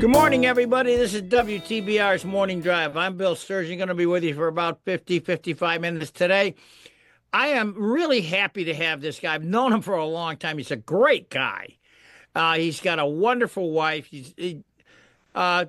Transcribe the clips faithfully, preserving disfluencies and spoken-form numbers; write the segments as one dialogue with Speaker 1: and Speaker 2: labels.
Speaker 1: Good morning, everybody. This is W T B R's Morning Drive. I'm Bill Sturgeon, going to be with you for about fifty, fifty-five minutes today. I am really happy to have this guy. I've known him for a long time. He's a great guy. Uh, he's got a wonderful wife. He's, he, uh,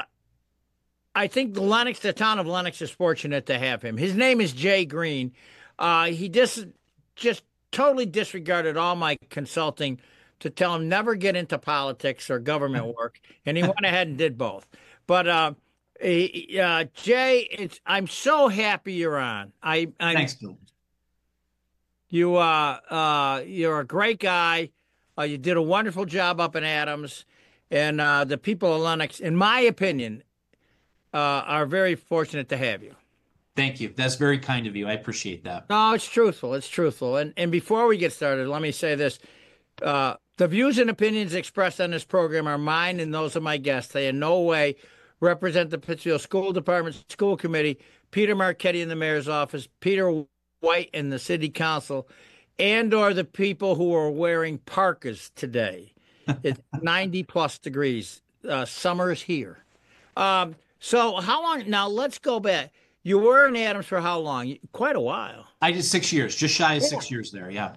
Speaker 1: I think Lenox, the town of Lenox, is fortunate to have him. His name is Jay Green. Uh, he just, just totally disregarded all my consulting to tell him never get into politics or government work, and he went ahead and did both. But uh, uh, Jay, it's I'm so happy you're on. I I'm,
Speaker 2: Thanks, Bill.
Speaker 1: You uh uh you're a great guy. Uh, you did a wonderful job up in Adams, and uh, the people of Lenox, in my opinion, uh, are very fortunate to have you.
Speaker 2: Thank you. That's very kind of you. I appreciate that.
Speaker 1: No, it's truthful. It's truthful. And and before we get started, let me say this. Uh, the views and opinions expressed on this program are mine and those of my guests. They in no way represent the Pittsfield School Department, School Committee, Peter Marchetti in the mayor's office, Peter White in the city council, and or the people who are wearing parkas today. It's ninety plus degrees. Uh, summer's here. Um, so how long? Now let's go back. You were in Adams for how long? Quite a while.
Speaker 2: I did six years, just shy of six years there. Yeah.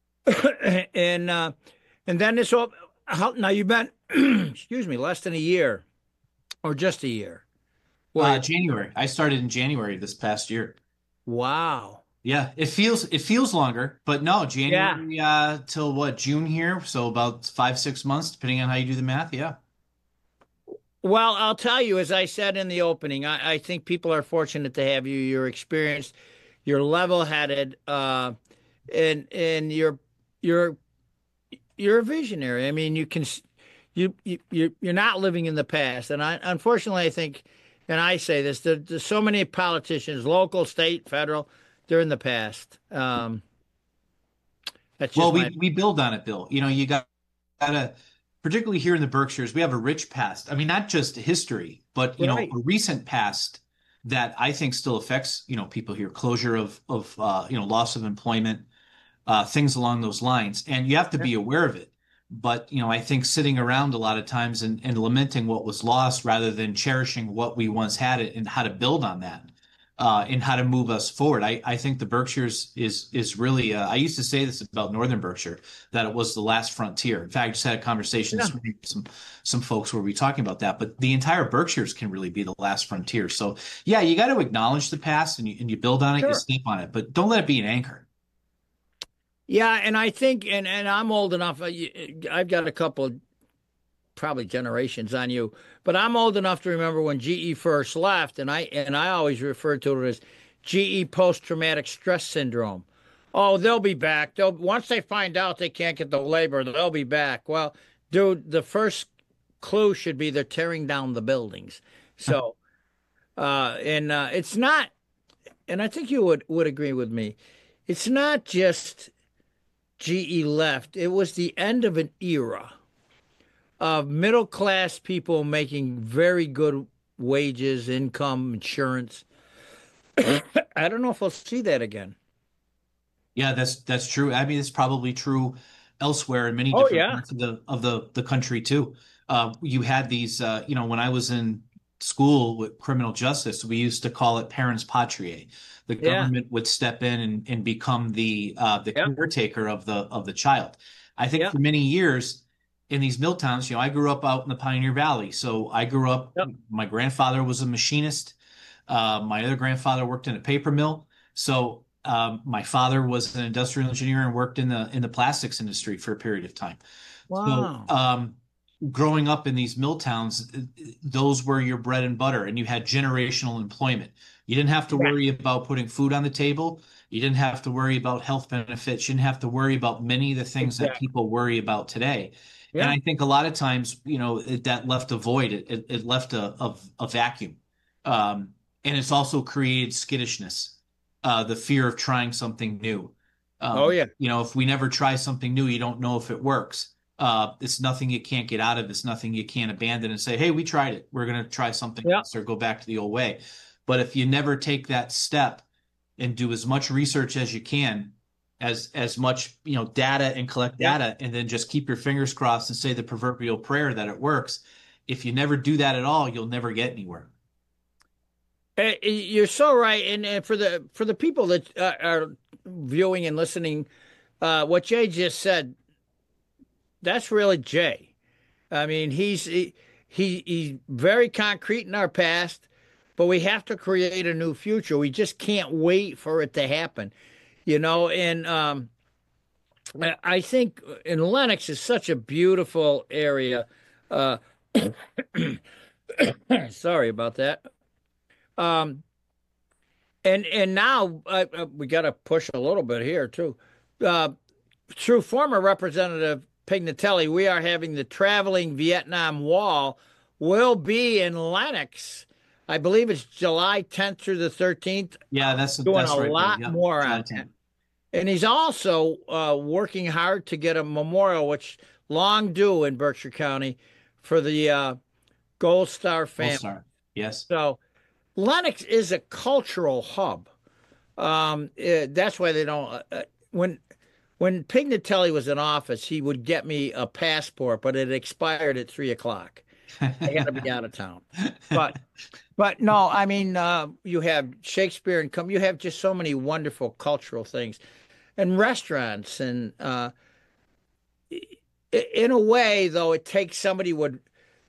Speaker 1: and uh, and then this all how, now you've been excuse me less than a year or just a year.
Speaker 2: Well, uh, January. I started in January this past year.
Speaker 1: Wow.
Speaker 2: Yeah, it feels it feels longer, but no, January yeah. uh, till what June here, so about five six months, depending on how you do the math. Yeah.
Speaker 1: Well, I'll tell you, as I said in the opening, I, I think people are fortunate to have you. You're experienced, you're level-headed, uh, and and you're you're you're a visionary. I mean, you can you you you're not living in the past, and I unfortunately I think, and I say this, there, there's so many politicians, local, state, federal, they're in the past. Um, that's just
Speaker 2: well, we
Speaker 1: my...
Speaker 2: we build on it, Bill. You know, you got to. Particularly here in the Berkshires, we have a rich past. I mean, not just history, but, you right. know, a recent past that I think still affects, you know, people here, closure of, of uh, you know, loss of employment, uh, things along those lines. And you have to be aware of it. But, you know, I think sitting around a lot of times and, and lamenting what was lost rather than cherishing what we once had it and how to build on that. Uh, and how to move us forward. I, I think the Berkshires is is really, uh, I used to say this about Northern Berkshire, that it was the last frontier. In fact, I just had a conversation yeah. this morning with some, some folks where we were talking about that, but the entire Berkshires can really be the last frontier. So yeah, you got to acknowledge the past and you, and you build on it, sure. you step on it, but don't let it be an anchor.
Speaker 1: Yeah, and I think, and, and I'm old enough, I've got a couple probably generations on you, but I'm old enough to remember when G E first left, and I and I always referred to it as G E post-traumatic stress syndrome. Oh, they'll be back. They'll once they find out they can't get the labor, they'll be back. Well, dude, the first clue should be they're tearing down the buildings. So, uh, and uh, it's not, and I think you would would agree with me. It's not just G E left; it was the end of an era of middle-class people making very good wages, income, insurance. I don't know if we'll see that again.
Speaker 2: Yeah, that's that's true. I mean, it's probably true elsewhere in many
Speaker 1: oh,
Speaker 2: different
Speaker 1: yeah.
Speaker 2: parts of the of the the country too. Uh, you had these, uh, you know, when I was in school with criminal justice, we used to call it parens patriae. The government yeah. would step in and, and become the uh, the yep. caretaker of the of the child. I think yep. for many years. In these mill towns, you know, I grew up out in the Pioneer Valley. So I grew up, yep. my grandfather was a machinist. Uh, my other grandfather worked in a paper mill. So um, my father was an industrial engineer and worked in the in the plastics industry for a period of time.
Speaker 1: Wow.
Speaker 2: So um, growing up in these mill towns, those were your bread and butter, and you had generational employment. You didn't have to yeah. worry about putting food on the table. You didn't have to worry about health benefits. You didn't have to worry about many of the things exactly. that people worry about today. Yeah. And I think a lot of times, you know, it, that left a void. It, it, it left a, a, a vacuum. Um, and it's also created skittishness, uh, the fear of trying something new. Um,
Speaker 1: oh, yeah.
Speaker 2: You know, if we never try something new, you don't know if it works. Uh, it's nothing you can't get out of. It's nothing you can't abandon and say, hey, we tried it. We're going to try something
Speaker 1: yeah.
Speaker 2: else or go back to the old way. But if you never take that step and do as much research as you can, as as much, you know, data and collect data, and then just keep your fingers crossed and say the proverbial prayer that it works, if you never do that at all, you'll never get anywhere.
Speaker 1: Uh, You're so right, and, and for the for the people that uh, are viewing and listening, uh, what Jay just said, that's really Jay. I mean, he's he, he he's very concrete in our past, but we have to create a new future. We just can't wait for it to happen, you know. And um, I I think in Lenox is such a beautiful area. Uh, sorry about that. Um, and and now uh, uh, we got to push a little bit here too. Uh, through former Representative Pignatelli, we are having the traveling Vietnam Wall will be in Lenox. I believe it's July tenth through the thirteenth.
Speaker 2: Yeah, that's
Speaker 1: Doing
Speaker 2: that's
Speaker 1: a
Speaker 2: right.
Speaker 1: lot
Speaker 2: Yep,
Speaker 1: more
Speaker 2: July
Speaker 1: on that.
Speaker 2: tenth.
Speaker 1: And he's also uh, working hard to get a memorial, which long due in Berkshire County, for the uh, Gold Star
Speaker 2: Gold
Speaker 1: family.
Speaker 2: Star. Yes.
Speaker 1: So Lenox is a cultural hub. Um, eh, that's why they don't. Uh, uh, when when Pignatelli was in office, he would get me a passport, but it expired at three o'clock. I got to be out of town. But but no, I mean, uh, you have Shakespeare and come. You have just so many wonderful cultural things, and restaurants, and uh, in a way, though, it takes somebody with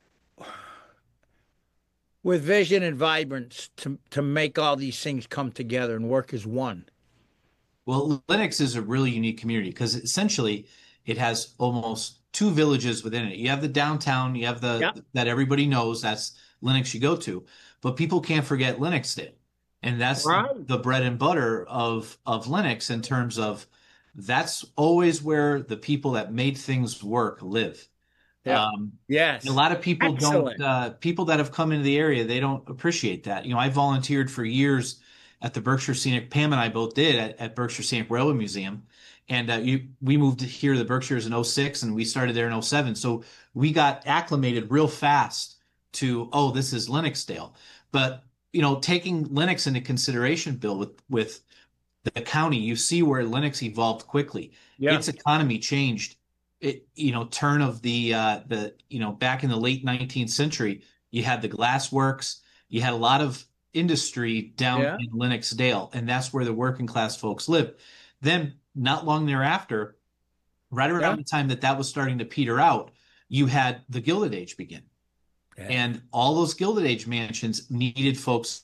Speaker 1: with vision and vibrance to to make all these things come together and work as one.
Speaker 2: Well, Lenox is a really unique community because essentially it has almost two villages within it. You have the downtown, you have the
Speaker 1: Yeah.
Speaker 2: that everybody knows that's Lenox you go to, but people can't forget Lennoxdale. And that's
Speaker 1: Right.
Speaker 2: the bread and butter of of Lenox in terms of that's always where the people that made things work live.
Speaker 1: Yeah.
Speaker 2: Um, a
Speaker 1: Yes.
Speaker 2: lot of people don't,
Speaker 1: Excellent.
Speaker 2: uh, people that have come into the area, they don't appreciate that. You know, I volunteered for years at the Berkshire Scenic, Pam and I both did at, at Berkshire Scenic Railway Museum. And uh, you, we moved here to the Berkshires in oh six and we started there in oh seven. So we got acclimated real fast to, oh, this is Lennoxdale. But, you know, taking Lenox into consideration, Bill, with, with the county, you see where Lenox evolved quickly.
Speaker 1: Yeah.
Speaker 2: Its economy changed. It, you know, turn of the uh, the you know back in the late nineteenth century, you had the glass works, you had a lot of industry down
Speaker 1: Yeah.
Speaker 2: in Lennoxdale, and that's where the working class folks lived. Then, not long thereafter, right around
Speaker 1: Yeah.
Speaker 2: the time that that was starting to peter out, you had the Gilded Age begin,
Speaker 1: Yeah.
Speaker 2: and all those Gilded Age mansions needed folks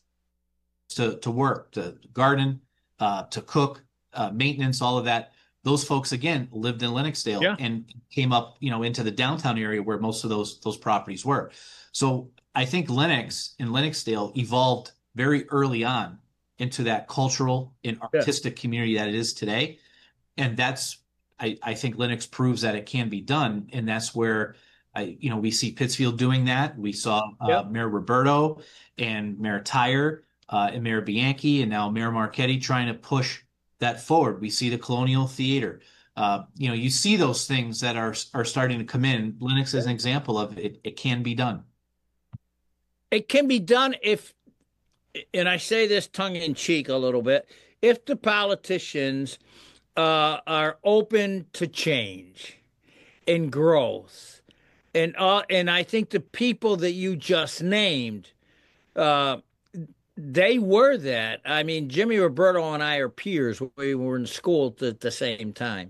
Speaker 2: to to work, to garden, uh, to cook, uh, maintenance, all of that. Those folks again lived in Lennoxdale
Speaker 1: Yeah.
Speaker 2: and came up, you know, into the downtown area where most of those those properties were. So I think Lenox and Lennoxdale evolved very early on into that cultural and
Speaker 1: Yeah.
Speaker 2: artistic community that it is today. And that's I, I think Lenox proves that it can be done. And that's where I, you know, we see Pittsfield doing that. We saw uh,
Speaker 1: Yeah.
Speaker 2: Mayor Roberto and Mayor Tyre uh, and Mayor Bianchi and now Mayor Marchetti trying to push that forward. We see the Colonial Theater. Uh, you know, you see those things that are are starting to come in. Lenox is an example of it. It can be done.
Speaker 1: It can be done if, and I say this tongue in cheek a little bit, if the politicians uh, are open to change and growth, and uh, and I think the people that you just named, uh, they were that. I mean, Jimmy Roberto and I are peers. We were in school at the same time.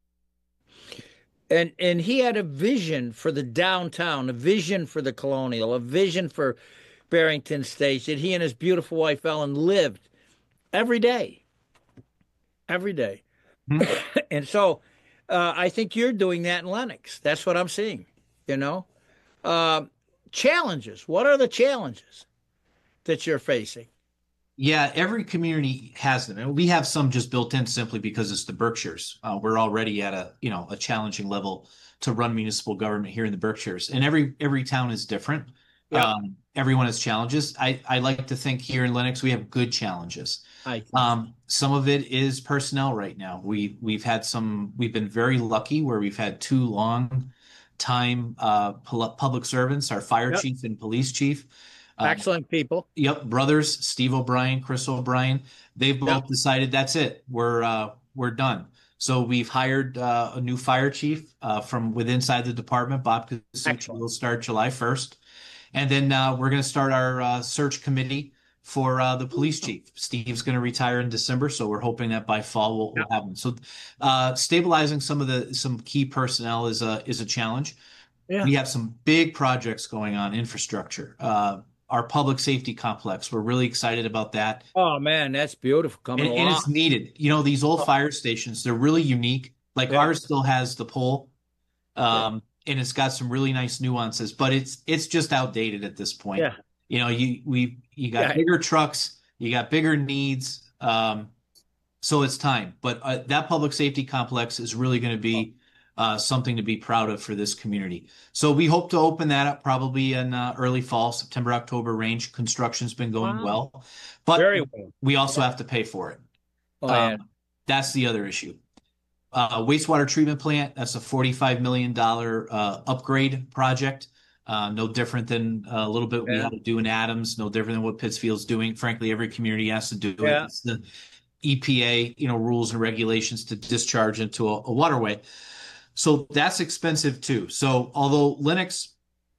Speaker 1: And and he had a vision for the downtown, a vision for the Colonial, a vision for Barrington Station. He and his beautiful wife Ellen lived every day, every day. Mm-hmm. And so uh, I think you're doing that in Lenox. That's what I'm seeing. You know, uh, challenges. What are the challenges that you're facing?
Speaker 2: Yeah, every community has them, and we have some just built in simply because it's the Berkshires. Uh, we're already at a you know a challenging level to run municipal government here in the Berkshires, and every every town is different.
Speaker 1: Yeah.
Speaker 2: Um, everyone has challenges. I I like to think here in Lenox we have good challenges.
Speaker 1: I
Speaker 2: Um, some of it is personnel right now. We we've had some. We've been very lucky where we've had two long time uh, public servants, our fire
Speaker 1: Yep.
Speaker 2: chief and police chief. Um,
Speaker 1: Excellent people.
Speaker 2: Yep, brothers, Steve O'Brien, Chris O'Brien. They've both
Speaker 1: Yep.
Speaker 2: decided that's it. We're uh, we're done. So we've hired uh, a new fire chief uh, from within inside the department. Bob Casucci will start July first. And then uh, we're going to start our uh, search committee for uh, the police chief. Steve's going to retire in December, so we're hoping that by fall we'll, we'll have him. So uh, stabilizing some of the some key personnel is a is a challenge.
Speaker 1: Yeah.
Speaker 2: We have some big projects going on, infrastructure. Uh, our public safety complex, we're really excited about that.
Speaker 1: Oh man, that's beautiful. Coming
Speaker 2: and,
Speaker 1: along.
Speaker 2: And it's needed. You know, these old fire stations, they're really unique. Like
Speaker 1: Yeah.
Speaker 2: ours still has the pole. Um, yeah. And it's got some really nice nuances, but it's it's just outdated at this point.
Speaker 1: Yeah.
Speaker 2: You know, you we you got
Speaker 1: Yeah.
Speaker 2: bigger trucks, you got bigger needs, um, so it's time. But uh, that public safety complex is really going to be uh, something to be proud of for this community. So we hope to open that up probably in uh, early fall, September, October range. Construction's been going
Speaker 1: Wow.
Speaker 2: well, but
Speaker 1: Very well.
Speaker 2: We also have to pay for it.
Speaker 1: Oh, yeah.
Speaker 2: Um, that's the other issue. Uh, wastewater treatment plant, that's a forty-five million dollars uh, upgrade project. Uh, no different than a little bit yeah. we had to do in Adams, no different than what Pittsfield's doing. Frankly, every community has to do
Speaker 1: yeah.
Speaker 2: it. It's the E P A, you know, rules and regulations to discharge into a, a waterway. So that's expensive too. So although Lennox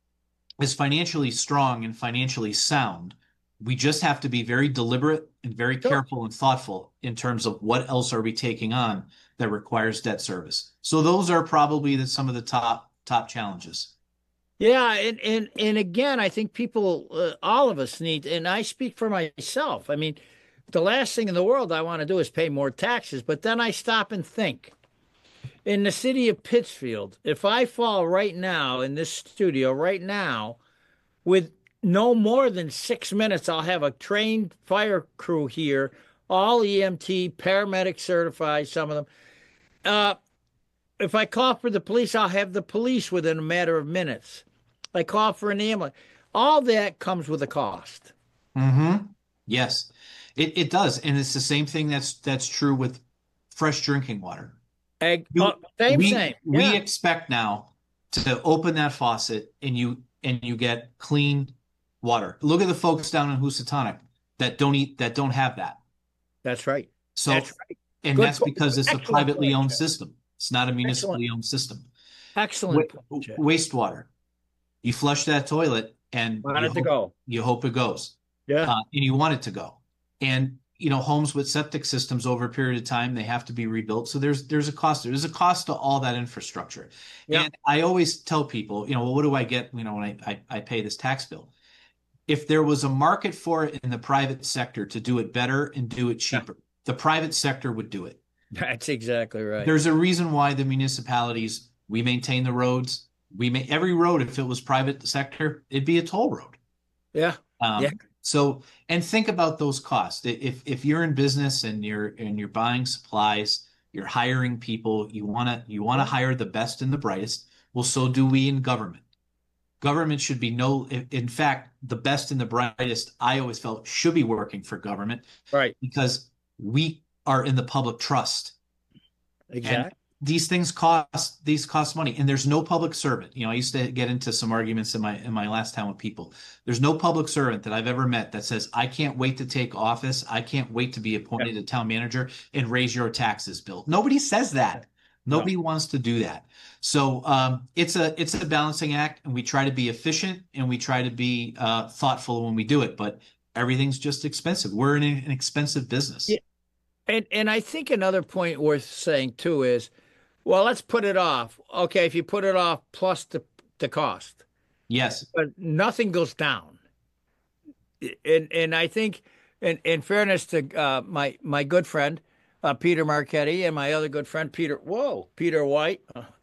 Speaker 2: is financially strong and financially sound, we just have to be very deliberate and very sure. careful and thoughtful in terms of what else are we taking on that requires debt service. So those are probably the, some of the top top challenges.
Speaker 1: Yeah, and and and again, I think people, uh, all of us need, and I speak for myself. I mean, the last thing in the world I want to do is pay more taxes, but then I stop and think. In the city of Pittsfield, if I fall right now in this studio right now, with no more than six minutes, I'll have a trained fire crew here, all E M T, paramedic certified, some of them. Uh, if I call for the police, I'll have the police within a matter of minutes. I call for an ambulance. All that comes with a cost.
Speaker 2: Mm-hmm. Yes, it, it does. And it's the same thing that's that's true with fresh drinking water.
Speaker 1: Egg, oh, same
Speaker 2: we,
Speaker 1: thing.
Speaker 2: Yeah. We
Speaker 1: yeah.
Speaker 2: expect now to open that faucet and you and you get clean water. Look at the folks down in Housatonic that don't eat that don't have that.
Speaker 1: That's right.
Speaker 2: So
Speaker 1: that's right.
Speaker 2: and
Speaker 1: Good
Speaker 2: that's because it's
Speaker 1: Excellent
Speaker 2: a privately
Speaker 1: point,
Speaker 2: owned
Speaker 1: Jeff.
Speaker 2: system. It's not a municipally
Speaker 1: Excellent.
Speaker 2: owned system.
Speaker 1: Excellent.
Speaker 2: Wa-
Speaker 1: point, Jeff.
Speaker 2: wastewater. You flush that toilet and
Speaker 1: Want
Speaker 2: you
Speaker 1: it to
Speaker 2: hope,
Speaker 1: go.
Speaker 2: you hope it goes.
Speaker 1: Yeah.
Speaker 2: Uh, and you want it to go. And you know, homes with septic systems over a period of time, they have to be rebuilt. So there's there's a cost. There's a cost to all that infrastructure.
Speaker 1: Yeah.
Speaker 2: And I always tell people, you know, well, what do I get, you know, when I, I, I pay this tax bill? If there was a market for it in the private sector to do it better and do it cheaper, yeah. the private sector would do it.
Speaker 1: That's exactly right.
Speaker 2: There's a reason why the municipalities, we maintain the roads. We may every road, if it was private sector, it'd be a toll road.
Speaker 1: Yeah.
Speaker 2: Um,
Speaker 1: yeah.
Speaker 2: So, and think about those costs. If if you're in business and you're and you're buying supplies, you're hiring people, you want to you want to hire the best and the brightest. Well, so do we in government. Government should be no, in fact, the best and the brightest, I always felt, should be working for government.
Speaker 1: Right.
Speaker 2: Because we are in the public trust.
Speaker 1: Exactly.
Speaker 2: And these things cost these cost money, and there's no public servant. You know, I used to get into some arguments in my in my last time with people. There's no public servant that I've ever met that says, I can't wait to take office. I can't wait to be appointed yeah. a town manager and raise your taxes bill. Nobody says that. Nobody no. wants to do that. So um, it's a it's a balancing act, and we try to be efficient and we try to be uh, thoughtful when we do it. But everything's just expensive. We're in an expensive business.
Speaker 1: Yeah. And and I think another point worth saying too is, well, let's put it off. Okay, if you put it off plus the the cost.
Speaker 2: Yes.
Speaker 1: But nothing goes down. And and I think, in, in fairness to uh, my my good friend, uh, Peter Marchetti, and my other good friend, Peter, whoa, Peter White,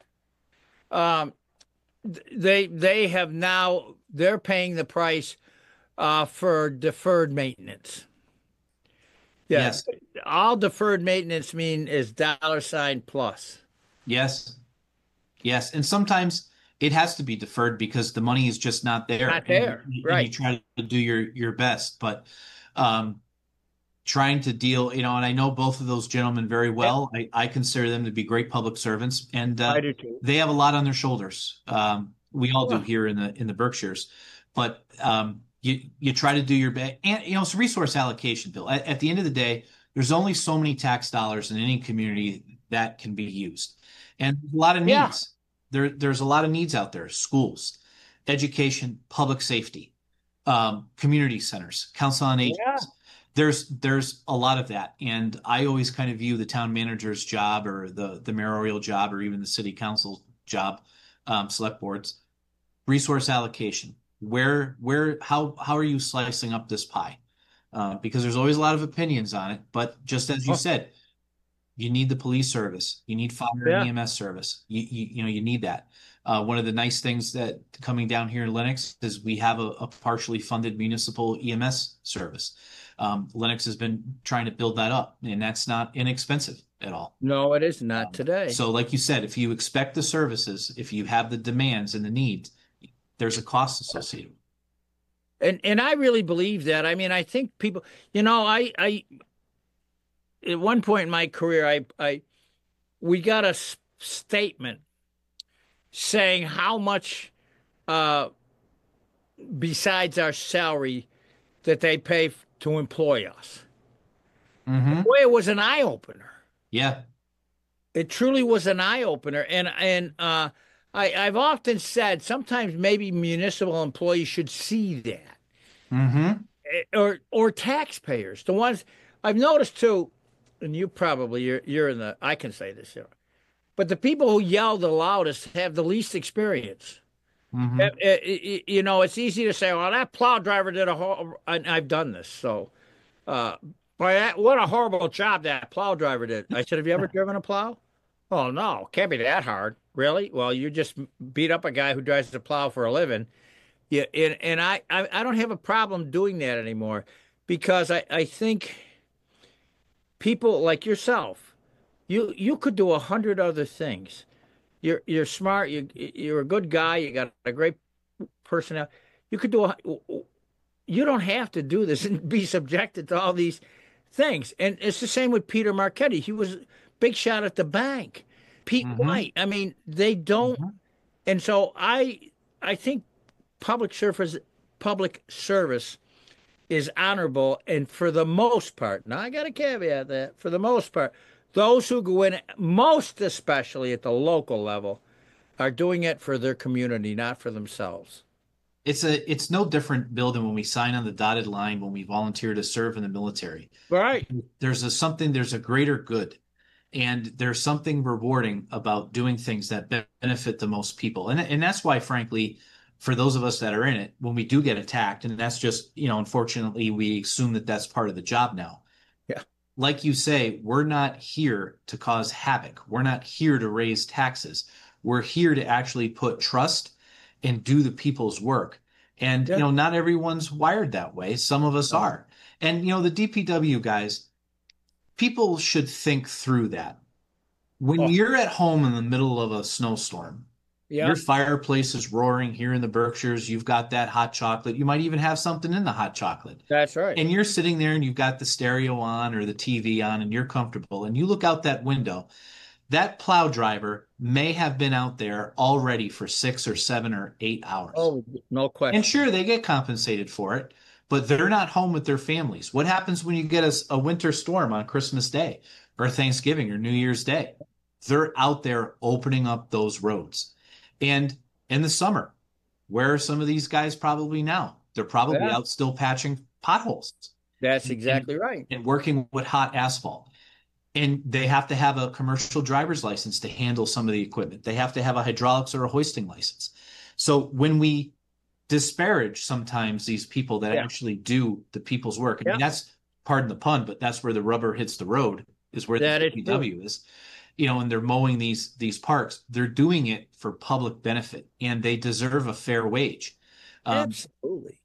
Speaker 1: um, they they have now, they're paying the price uh, for deferred maintenance. Yeah,
Speaker 2: yes.
Speaker 1: All deferred maintenance mean is dollar sign plus.
Speaker 2: Yes. Yes. And sometimes it has to be deferred because the money is just not there.
Speaker 1: Not there.
Speaker 2: And,
Speaker 1: right.
Speaker 2: And you try to do your, your best, but um, trying to deal, you know, and I know both of those gentlemen very well. Yep. I, I consider them to be great public servants, and uh,
Speaker 1: I do too.
Speaker 2: They have a lot on their shoulders. Um, we all do here in the, in the Berkshires, but um, you, you try to do your best. And, you know, it's a resource allocation bill. At, at the end of the day, there's only so many tax dollars in any community that can be used. And a lot of
Speaker 1: Yeah.
Speaker 2: needs. There, there's a lot of needs out there. Schools, education, public safety, um, community centers, council on
Speaker 1: Yeah.
Speaker 2: agents. There's there's a lot of that. And I always kind of view the town manager's job or the, the mayoral job or even the city council job, um, select boards, resource allocation. Where where how how are you slicing up this pie? Uh, because there's always a lot of opinions on it. But just as you
Speaker 1: Oh,
Speaker 2: said, you need the police service. You need fire and
Speaker 1: yeah.
Speaker 2: E M S service. You, you, you know, you need that. Uh, one of the nice things that coming down here in Lennox is we have a, a partially funded municipal E M S service. Um, Lennox has been trying to build that up, and that's not inexpensive at all.
Speaker 1: No, it is not
Speaker 2: Um,
Speaker 1: today.
Speaker 2: so, like you said, if you expect the services, if you have the demands and the needs, there's a cost associated.
Speaker 1: And and I really believe that. I mean, I think people, you know, I I at one point in my career, I I we got a s- statement saying how much uh besides our salary that they pay f- to employ us.
Speaker 2: Mm-hmm.
Speaker 1: Boy, it was an eye opener.
Speaker 2: Yeah.
Speaker 1: It truly was an eye opener. And and uh I, I've often said sometimes maybe municipal employees should see that.
Speaker 2: Mm-hmm.
Speaker 1: Eh, or or taxpayers, the ones I've noticed too, and you probably you're you're in the I can say this here, but the people who yell the loudest have the least experience. Eh,
Speaker 2: Mm-hmm.
Speaker 1: eh, eh, You know, it's easy to say, "Well, that plow driver did a whole," and I've done this, so uh, boy, that, what a horrible job that plow driver did. I said, "Have you ever driven a plow?" Oh no, can't be that hard, really. Well, you just beat up a guy who drives the plow for a living. Yeah, and and I, I I don't have a problem doing that anymore because I I think people like yourself, you you could do a hundred other things. You're you're smart. You you're a good guy. You got a great personality. You could do a, you don't have to do this and be subjected to all these things. And it's the same with Peter Marchetti. He was a big shot at the bank. Pete
Speaker 2: Mm-hmm.
Speaker 1: White. I mean, they don't.
Speaker 2: Mm-hmm.
Speaker 1: And so I I think public service public service is honorable, and for the most part, now I got to caveat that for the most part, those who go in, most especially at the local level, are doing it for their community, not for themselves.
Speaker 2: It's a it's no different, Bill, than when we sign on the dotted line when we volunteer to serve in the military.
Speaker 1: Right.
Speaker 2: There's a something, there's a greater good, and there's something rewarding about doing things that benefit the most people. And and that's why, frankly, for those of us that are in it, when we do get attacked, and that's just, you know, unfortunately, we assume that that's part of the job now.
Speaker 1: Yeah.
Speaker 2: Like you say, we're not here to cause havoc. We're not here to raise taxes. We're here to actually put trust and do the people's work. And, you
Speaker 1: Yeah.
Speaker 2: know, not everyone's wired that way. Some of us
Speaker 1: No.
Speaker 2: are. And, you know, the D P W guys, people should think through that. When
Speaker 1: Oh,
Speaker 2: you're at home in the middle of a snowstorm,
Speaker 1: yeah.
Speaker 2: your fireplace is roaring here in the Berkshires, you've got that hot chocolate. You might even have something in the hot chocolate.
Speaker 1: That's right.
Speaker 2: And you're sitting there and you've got the stereo on or the T V on and you're comfortable. And you look out that window, that plow driver may have been out there already for six or seven or eight hours.
Speaker 1: Oh, no
Speaker 2: And
Speaker 1: question.
Speaker 2: sure, they get compensated for it, but they're not home with their families. What happens when you get a, a winter storm on Christmas Day or Thanksgiving or New Year's Day? They're out there opening up those roads. And in the summer, where are some of these guys probably now? They're probably
Speaker 1: Yeah,
Speaker 2: out still patching potholes
Speaker 1: that's
Speaker 2: and, and,
Speaker 1: exactly right.
Speaker 2: and working with hot asphalt. And they have to have a commercial driver's license to handle some of the equipment. They have to have a hydraulics or a hoisting license. So when we disparage sometimes these people that
Speaker 1: Yeah.
Speaker 2: actually do the people's work, I
Speaker 1: Yeah.
Speaker 2: mean, that's, pardon the pun, but that's where the rubber hits the road, is where the
Speaker 1: That is true.
Speaker 2: D P W is. You know, and they're mowing these these parks. They're doing it for public benefit, and they deserve a fair wage. Um,
Speaker 1: Absolutely.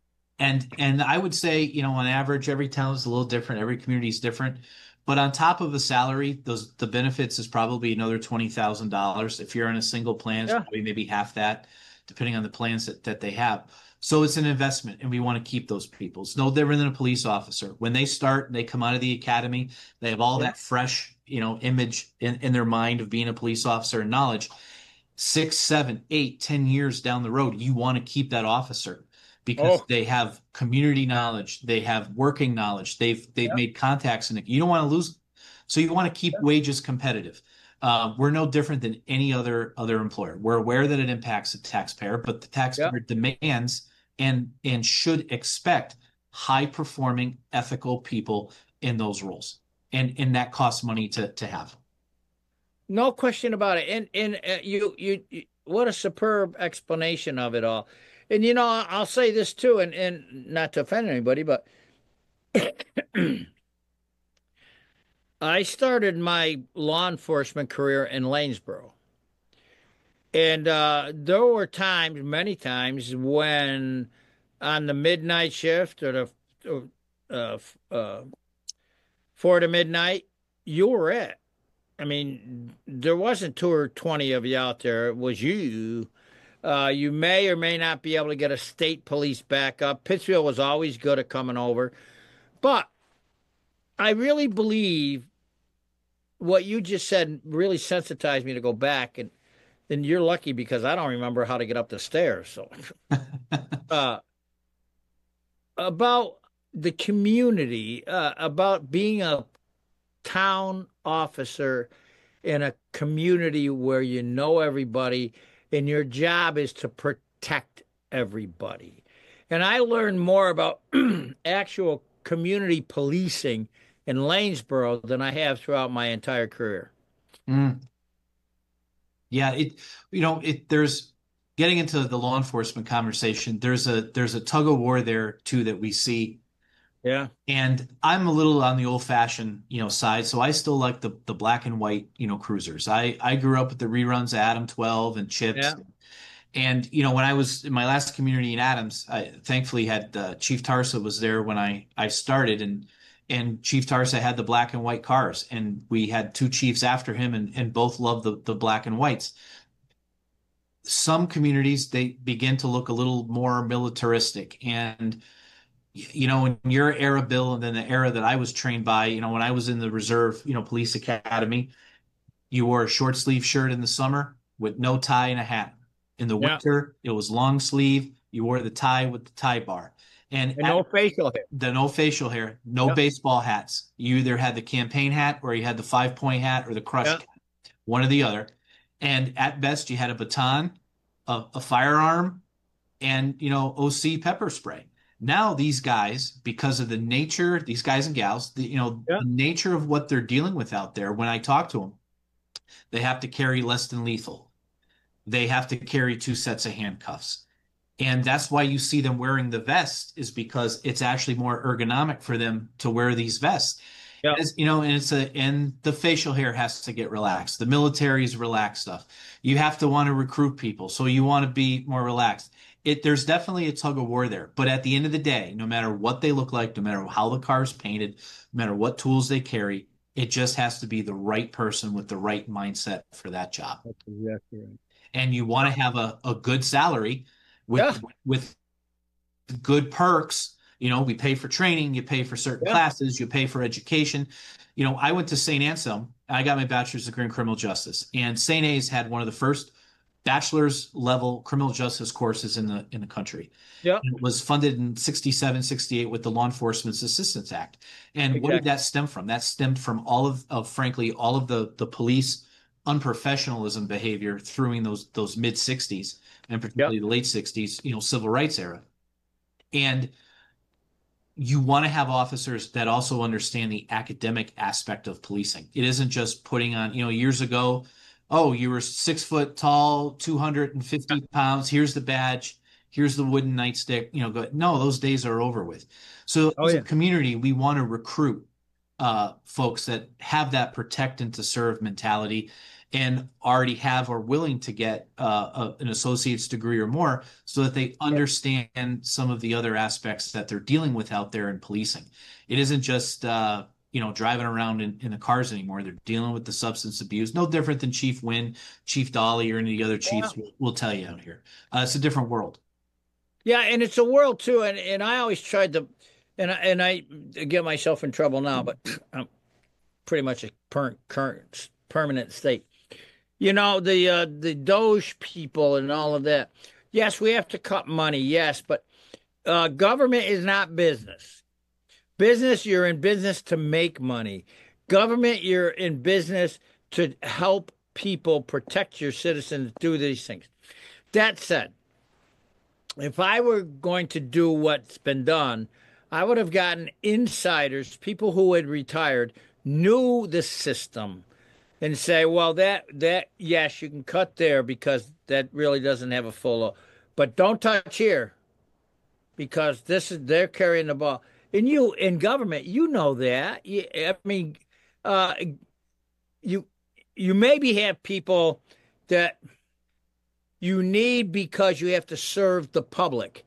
Speaker 2: and and I would say, you know, on average, every town is a little different, every community is different. But on top of a salary, those the benefits is probably another twenty thousand dollars. If you're on a single plan, it's
Speaker 1: Yeah.
Speaker 2: probably maybe half that, depending on the plans that, that they have. So it's an investment, and we want to keep those people. It's no different than a police officer. When they start, they come out of the academy, they have all
Speaker 1: Yeah.
Speaker 2: that fresh, you know, image in, in their mind of being a police officer and knowledge. Six, seven, eight, ten years down the road, you want to keep that officer because
Speaker 1: Oh,
Speaker 2: they have community knowledge, they have working knowledge, they've they've
Speaker 1: yeah.
Speaker 2: made contacts, and you don't want to lose them. So you want to keep wages competitive. Uh, we're no different than any other other employer. We're aware that it impacts the taxpayer, but the
Speaker 1: Yeah.
Speaker 2: taxpayer demands and and should expect high performing, ethical people in those roles, and and that costs money to to have.
Speaker 1: No question about it. And and uh, you, you you what a superb explanation of it all. And you know, I- I'll say this too, and and not to offend anybody, but I started my law enforcement career in Lanesboro. And uh, there were times, many times, when on the midnight shift or the or, uh, uh, four to midnight, you were it. I mean, there wasn't two or twenty of you out there. It was you. Uh, you may or may not be able to get a state police backup. Pittsfield was always good at coming over. But I really believe what you just said really sensitized me to go back. And then you're lucky because I don't remember how to get up the stairs. So, uh, about the community, uh, about being a town officer in a community where you know everybody and your job is to protect everybody. And I learned more about actual community policing in Lanesboro than I have throughout my entire career.
Speaker 2: Mm. Yeah, it you know it there's getting into the law enforcement conversation. There's a there's a tug of war there too that we see,
Speaker 1: Yeah.
Speaker 2: and I'm a little on the old fashioned you know side, so I still like the the black and white you know cruisers. I I grew up with the reruns of Adam twelve and Chips,
Speaker 1: Yeah.
Speaker 2: and you know when I was in my last community in Adams, I thankfully had uh, Chief Tarsa was there when I I started, and and Chief Tarsa had the black and white cars, and we had two chiefs after him, and and both loved the the black and whites. Some communities they begin to look a little more militaristic, and you know in your era, Bill, and then the era that I was trained by, you know when I was in the reserve you know police academy, you wore a short sleeve shirt in the summer with no tie and a hat. In the
Speaker 1: Yeah.
Speaker 2: winter it was long sleeve, you wore the tie with the tie bar, and
Speaker 1: And
Speaker 2: at
Speaker 1: no facial hair.
Speaker 2: the no facial hair, no
Speaker 1: Yeah.
Speaker 2: baseball hats. You either had the campaign hat or you had the five point hat or the crush
Speaker 1: Yeah.
Speaker 2: cap, one or the other. And at best, you had a baton, a, a firearm, and you know O C pepper spray. Now these guys, because of the nature, these guys and gals, the, you know
Speaker 1: Yeah.
Speaker 2: the nature of what they're dealing with out there. When I talk to them, they have to carry less than lethal. They have to carry two sets of handcuffs. And that's why you see them wearing the vest, is because it's actually more ergonomic for them to wear these vests.
Speaker 1: Yeah.
Speaker 2: As, you know, and it's a and the facial hair has to get relaxed. The military's relaxed stuff. You have to want to recruit people, so you want to be more relaxed. It there's definitely a tug of war there. But at the end of the day, no matter what they look like, no matter how the car's painted, no matter what tools they carry, it just has to be the right person with the right mindset for that job.
Speaker 1: That's exactly right.
Speaker 2: And you want to have a, a good salary with
Speaker 1: Yeah.
Speaker 2: with good perks. You know, we pay for training, you pay for certain
Speaker 1: Yeah.
Speaker 2: classes, you pay for education. You know, I went to Saint Anselm. I got my bachelor's degree in criminal justice, and Saint A's had one of the first bachelor's level criminal justice courses in the in the country.
Speaker 1: Yeah.
Speaker 2: And it was funded in sixty-seven, sixty-eight with the Law Enforcement Assistance Act. And what did
Speaker 1: Exactly.
Speaker 2: that stem from? That stemmed from all of, of frankly, all of the the police unprofessionalism behavior through those those mid sixties and
Speaker 1: Yeah.
Speaker 2: particularly the late sixties, you know, civil rights era. And you want to have officers that also understand the academic aspect of policing. It isn't just putting on, you know, years ago, oh, you were six foot tall, two hundred fifty pounds. Here's the badge. Here's the wooden nightstick. You know, go, no, those days are over with. So
Speaker 1: Oh
Speaker 2: as a
Speaker 1: yeah.
Speaker 2: community, we want to recruit uh, folks that have that protect and to serve mentality and already have or willing to get uh, a, an associate's degree or more so that they understand some of the other aspects that they're dealing with out there in policing. It isn't just, uh, you know, driving around in, in the cars anymore. They're dealing with the substance abuse, no different than Chief Wynn, Chief Dolly, or any of the other
Speaker 1: Yeah.
Speaker 2: chiefs will, will tell you out here. Uh, it's a different world.
Speaker 1: Yeah, and it's a world too, and and I always tried to, and I, and I get myself in trouble now, but I'm pretty much a per, current permanent state. You know, the uh, the Doge people and all of that. Yes, we have to cut money. Yes, but uh, government is not business. Business, you're in business to make money. Government, you're in business to help people protect your citizens, do these things. That said, if I were going to do what's been done, I would have gotten insiders, people who had retired, knew the system, and say, well, that that yes, you can cut there because that really doesn't have a full, but don't touch here because this is they're carrying the ball. And you in government, you know that. You, I mean, uh, you you maybe have people that you need because you have to serve the public.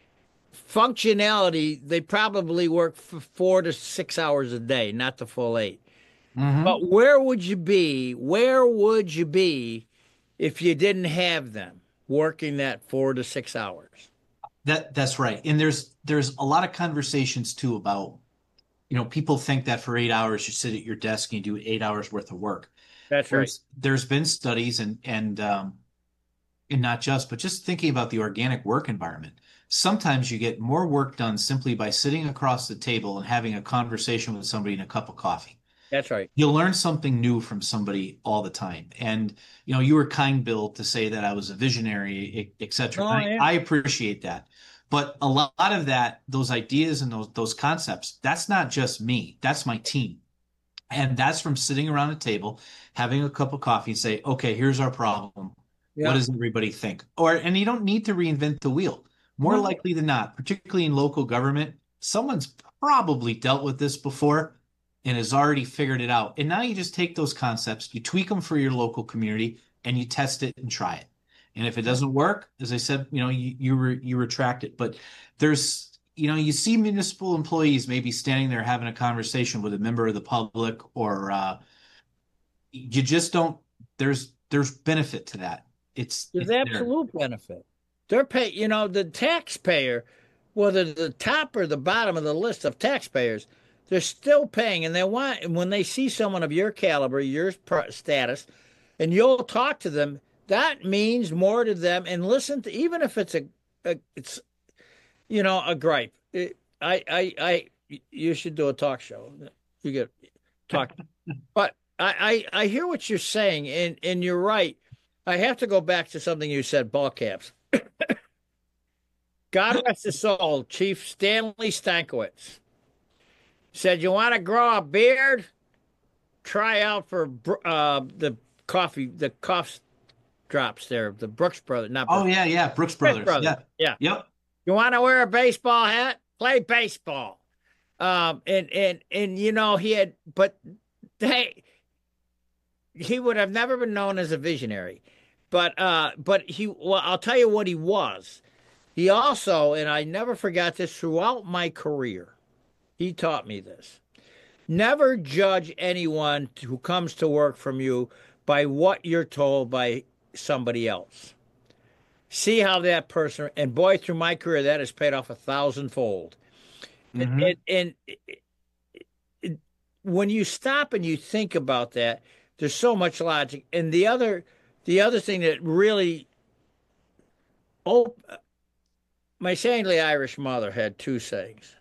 Speaker 1: Functionality, they probably work for four to six hours a day, not the full eight.
Speaker 2: Mm-hmm.
Speaker 1: But where would you be? Where would you be if you didn't have them working that four to six hours?
Speaker 2: That that's right. And there's there's a lot of conversations too about, you know, people think that for eight hours you sit at your desk and you do eight hours worth of work.
Speaker 1: That's right.
Speaker 2: There's there's been studies and and um and not just, but just thinking about the organic work environment. Sometimes you get more work done simply by sitting across the table and having a conversation with somebody and a cup of coffee.
Speaker 1: That's right.
Speaker 2: You'll learn something new from somebody all the time. And, you know, you were kind, Bill, to say that I was a visionary, et cetera.
Speaker 1: Oh,
Speaker 2: I,
Speaker 1: yeah.
Speaker 2: I appreciate that. But a lot of that, those ideas and those those concepts, that's not just me. That's my team. And that's from sitting around a table, having a cup of coffee and say, okay, here's our problem.
Speaker 1: Yeah.
Speaker 2: What does everybody think? Or, and you don't need to reinvent the wheel. More
Speaker 1: No.
Speaker 2: likely than not, particularly in local government, someone's probably dealt with this before and has already figured it out. And now you just take those concepts, you tweak them for your local community, and you test it and try it. And if it doesn't work, as I said, you know, you you, re, you retract it. But there's, you know, you see municipal employees maybe standing there having a conversation with a member of the public, or uh, you just don't. There's there's benefit to that. It's
Speaker 1: There's
Speaker 2: it's
Speaker 1: absolute there. benefit. They're pay, you know, the taxpayer, whether the top or the bottom of the list of taxpayers, they're still paying, and they want, and when they see someone of your caliber, your status, and you'll talk to them, that means more to them. And listen to, even if it's a, a it's, you know, a gripe. It, I, I, I, you should do a talk show. You get talk, but I, I, I hear what you're saying, and and you're right. I have to go back to something you said, ball caps. God rest his soul, Chief Stanley Stankiewicz said, you want to grow a beard? Try out for uh, the coffee, the cough drops there, the Brooks Brothers. Not Brooks.
Speaker 2: Oh, yeah, yeah, Brooks Brothers. Brooks Brothers.
Speaker 1: Yeah.
Speaker 2: Yeah. Yep.
Speaker 1: You want to wear a baseball hat? Play baseball. Um, and, and, and, you know, he had, but they, he would have never been known as a visionary. But, uh, but he, well, I'll tell you what he was. He also, and I never forgot this throughout my career, he taught me this. Never judge anyone who comes to work from you by what you're told by somebody else. See how that person, and boy, through my career, that has paid off a thousandfold. Mm-hmm. And, and, and when you stop and you think about that, there's so much logic. And the other, the other thing that really, oh, my saintly Irish mother had two sayings.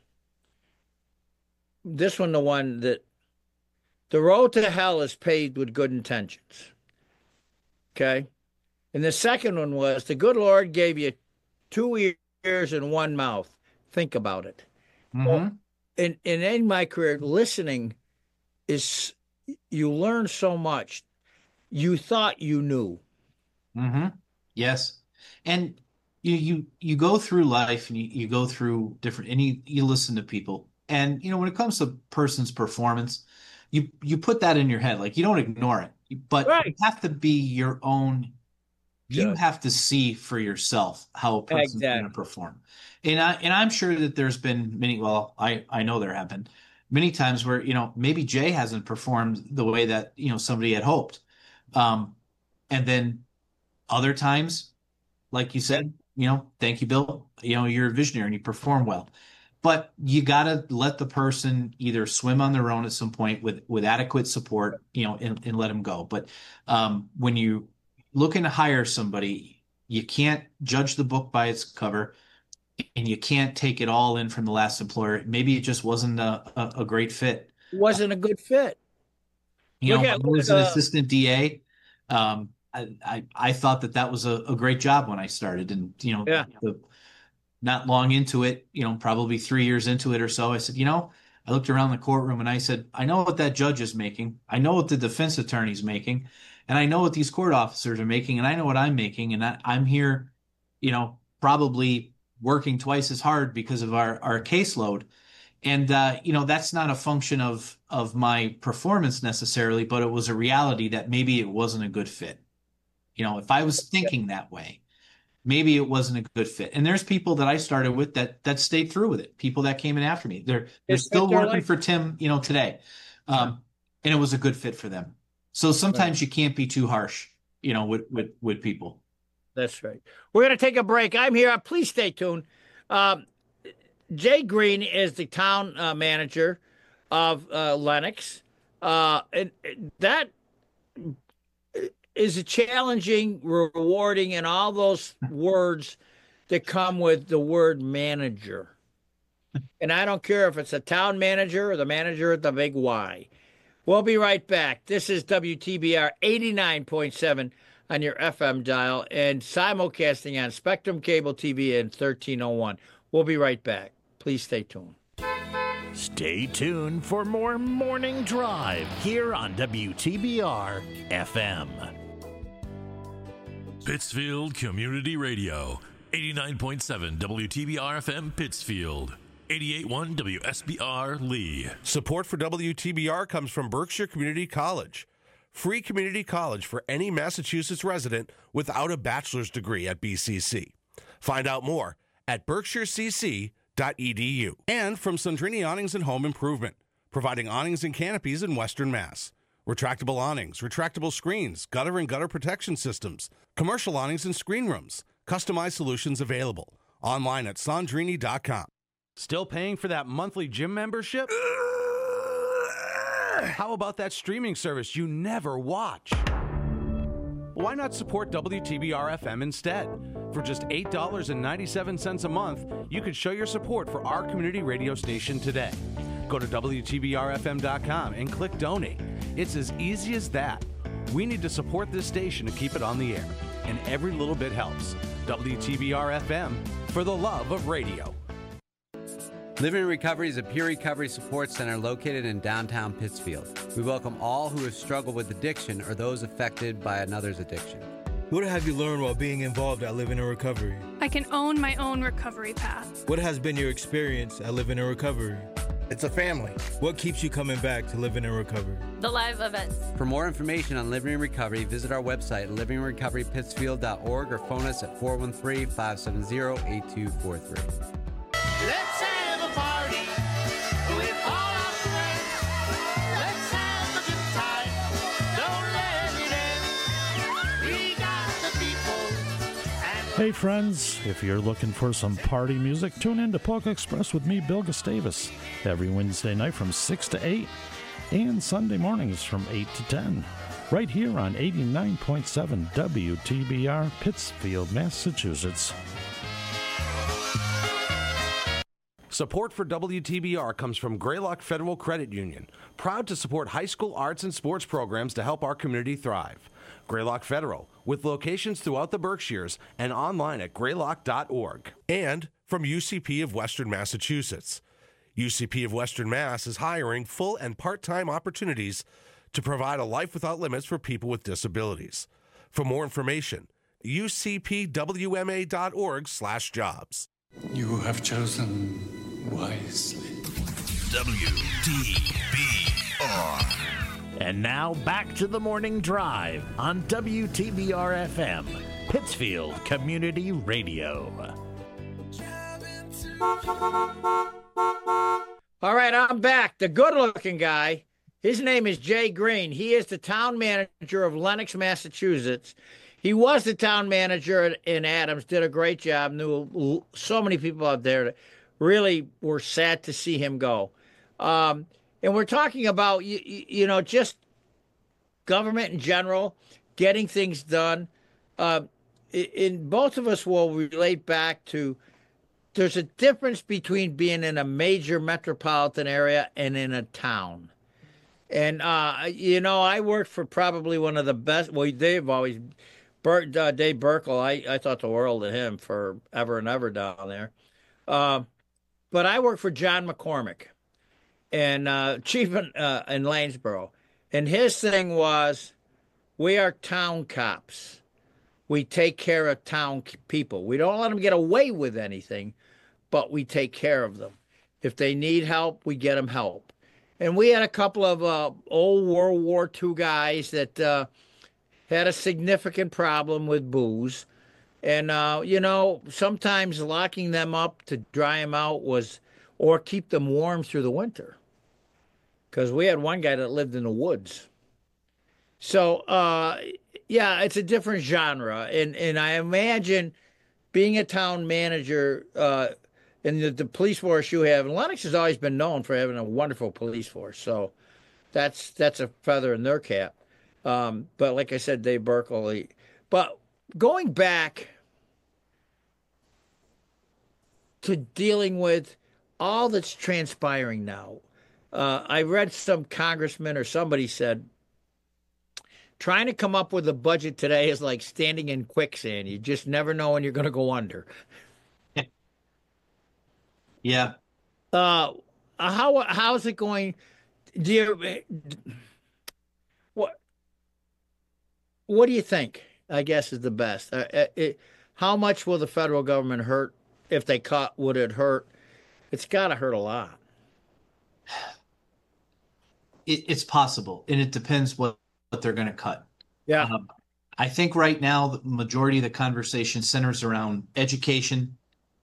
Speaker 1: This one, the one that the road to hell is paved with good intentions. Okay. And the second one was the good Lord gave you two ears and one mouth. Think about it.
Speaker 2: Mm-hmm.
Speaker 1: Well, in, in, in my career, listening is, you learn so much. You thought you knew.
Speaker 2: Mm-hmm. Yes. And you, you, you go through life and you, you go through different, and you, you listen to people. And, you know, when it comes to a person's performance, you you put that in your head. Like, you don't ignore it, but right. You have to be your own. You Good. Have to see for yourself how a person's exactly. going to perform. And I and I'm sure that there's been many. Well, I I know there have been many times where, you know, maybe Jay hasn't performed the way that, you know, somebody had hoped, um, and then other times, like you said, you know, thank you, Bill. You know, you're a visionary and you perform well. But you got to let the person either swim on their own at some point with, with adequate support, you know, and, and let them go. But um, when you looking to hire somebody, you can't judge the book by its cover, and you can't take it all in from the last employer. Maybe it just wasn't a, a, a great fit.
Speaker 1: It wasn't a good fit.
Speaker 2: You
Speaker 1: Look
Speaker 2: know,
Speaker 1: at,
Speaker 2: I was
Speaker 1: uh,
Speaker 2: an assistant D A. Um, I, I, I thought that that was a, a great job when I started. And, you know,
Speaker 1: yeah,
Speaker 2: the, not long into it, you know, probably three years into it or so, I said, you know, I looked around the courtroom and I said, I know what that judge is making. I know what the defense attorney's making. And I know what these court officers are making. And I know what I'm making. And I, I'm here, you know, probably working twice as hard because of our, our caseload. And, uh, you know, that's not a function of, of my performance necessarily, but it was a reality that maybe it wasn't a good fit. You know, if I was thinking that way, maybe it wasn't a good fit. And there's people that I started with that that stayed through with it. People that came in after me. They're they're still working for Tim, you know, today. Um, and it was a good fit for them. So sometimes you can't be too harsh, you know, with with with people.
Speaker 1: That's right. We're going to take a break. I'm here. Please stay tuned. Um, Jay Green is the town uh, manager of uh, Lenox. Uh, and that is a challenging, rewarding, and all those words that come with the word manager. And I don't care if it's a town manager or the manager at the big Y. We'll be right back. This is W T B R eighty-nine point seven on your F M dial and simulcasting on Spectrum Cable T V and thirteen oh one. We'll be right back. Please stay tuned.
Speaker 3: Stay tuned for more Morning Drive here on W T B R F M.
Speaker 4: Pittsfield Community Radio, eighty-nine point seven W T B R F M Pittsfield, eighty-eight point one W S B R Lee.
Speaker 5: Support for W T B R comes from Berkshire Community College. Free community college for any Massachusetts resident without a bachelor's degree at B C C. Find out more at berkshire c c dot e d u. And from Sandrini Awnings and Home Improvement, providing awnings and canopies in Western Mass. Retractable awnings, retractable screens, gutter and gutter protection systems, commercial awnings and screen rooms, customized solutions available. Online at sandrini dot com.
Speaker 6: Still paying for that monthly gym membership? How about that streaming service you never watch? Why not support W T B R F M instead? For just eight dollars and ninety-seven cents a month, you could show your support for our community radio station today. Go to W T B R F M dot com and click donate. It's as easy as that. We need to support this station to keep it on the air, and every little bit helps. W T B R F M, for the love of radio.
Speaker 7: Living in Recovery is a peer recovery support center located in downtown Pittsfield. We welcome all who have struggled with addiction or those affected by another's addiction.
Speaker 8: What have you learned while being involved at Living in Recovery?
Speaker 9: I can own my own recovery path.
Speaker 8: What has been your experience at Living in Recovery?
Speaker 5: It's a family.
Speaker 8: What keeps you coming back to Living in Recovery?
Speaker 9: The live events.
Speaker 7: For more information on Living in Recovery, visit our website at living in recovery pittsfield dot org or phone us at four one three, five seven zero, eight two four three.
Speaker 10: Let's have a party with all our friends. Let's have a good time. Don't let it end. We got the people. And
Speaker 3: Hey friends, if you're looking for some party music, tune in to Polka Express with me, Bill Gustavus, every Wednesday night from six to eight and Sunday mornings from eight to ten, right here on eighty-nine point seven W T B R, Pittsfield, Massachusetts.
Speaker 6: Support for W T B R comes from Greylock Federal Credit Union, proud to support high school arts and sports programs to help our community thrive. Greylock Federal, with locations throughout the Berkshires and online at greylock dot org.
Speaker 5: And from U C P of Western Massachusetts. U C P of Western Mass is hiring full and part-time opportunities to provide a life without limits for people with disabilities. For more information, u c p w m a dot org slash jobs.
Speaker 11: You have chosen wisely.
Speaker 4: W T B R.
Speaker 3: And now back to the Morning Drive on W T B R F M, Pittsfield Community Radio.
Speaker 1: All right, I'm back. The good-looking guy, his name is Jay Green. He is the town manager of Lenox, Massachusetts. He was the town manager in Adams, did a great job, knew so many people out there that really were sad to see him go. Um, and we're talking about, you, you know, just government in general, getting things done. Uh, in both of us will relate back to there's a difference between being in a major metropolitan area and in a town. And uh, you know, I worked for probably one of the best. Well, Dave always, Bert, uh, Dave Burkle. I I thought the world of him for ever and ever down there. Uh, but I worked for John McCormick, and uh, chief in, uh, in Lanesboro, and his thing was, we are town cops. We take care of town people. We don't let them get away with anything, but we take care of them. If they need help, we get them help. And we had a couple of uh, old World War Two guys that uh, had a significant problem with booze. And, uh, you know, sometimes locking them up to dry them out was, or keep them warm through the winter. Because we had one guy that lived in the woods. So, uh, yeah, it's a different genre. And, and I imagine being a town manager uh, in the, the police force you have, and Lennox has always been known for having a wonderful police force. So that's that's a feather in their cap. Um, but like I said, Dave Burkle. But going back to dealing with all that's transpiring now, uh, I read some congressman or somebody said, trying to come up with a budget today is like standing in quicksand. You just never know when you're going to go under.
Speaker 2: Yeah.
Speaker 1: Uh, how how's it going? Do you what what do you think? I guess is the best. Uh, it, how much will the federal government hurt if they cut? Would it hurt? It's got to hurt a lot.
Speaker 2: It, it's possible, and it depends what, what they're going to cut.
Speaker 1: Yeah.
Speaker 2: Um, I think right now the majority of the conversation centers around education,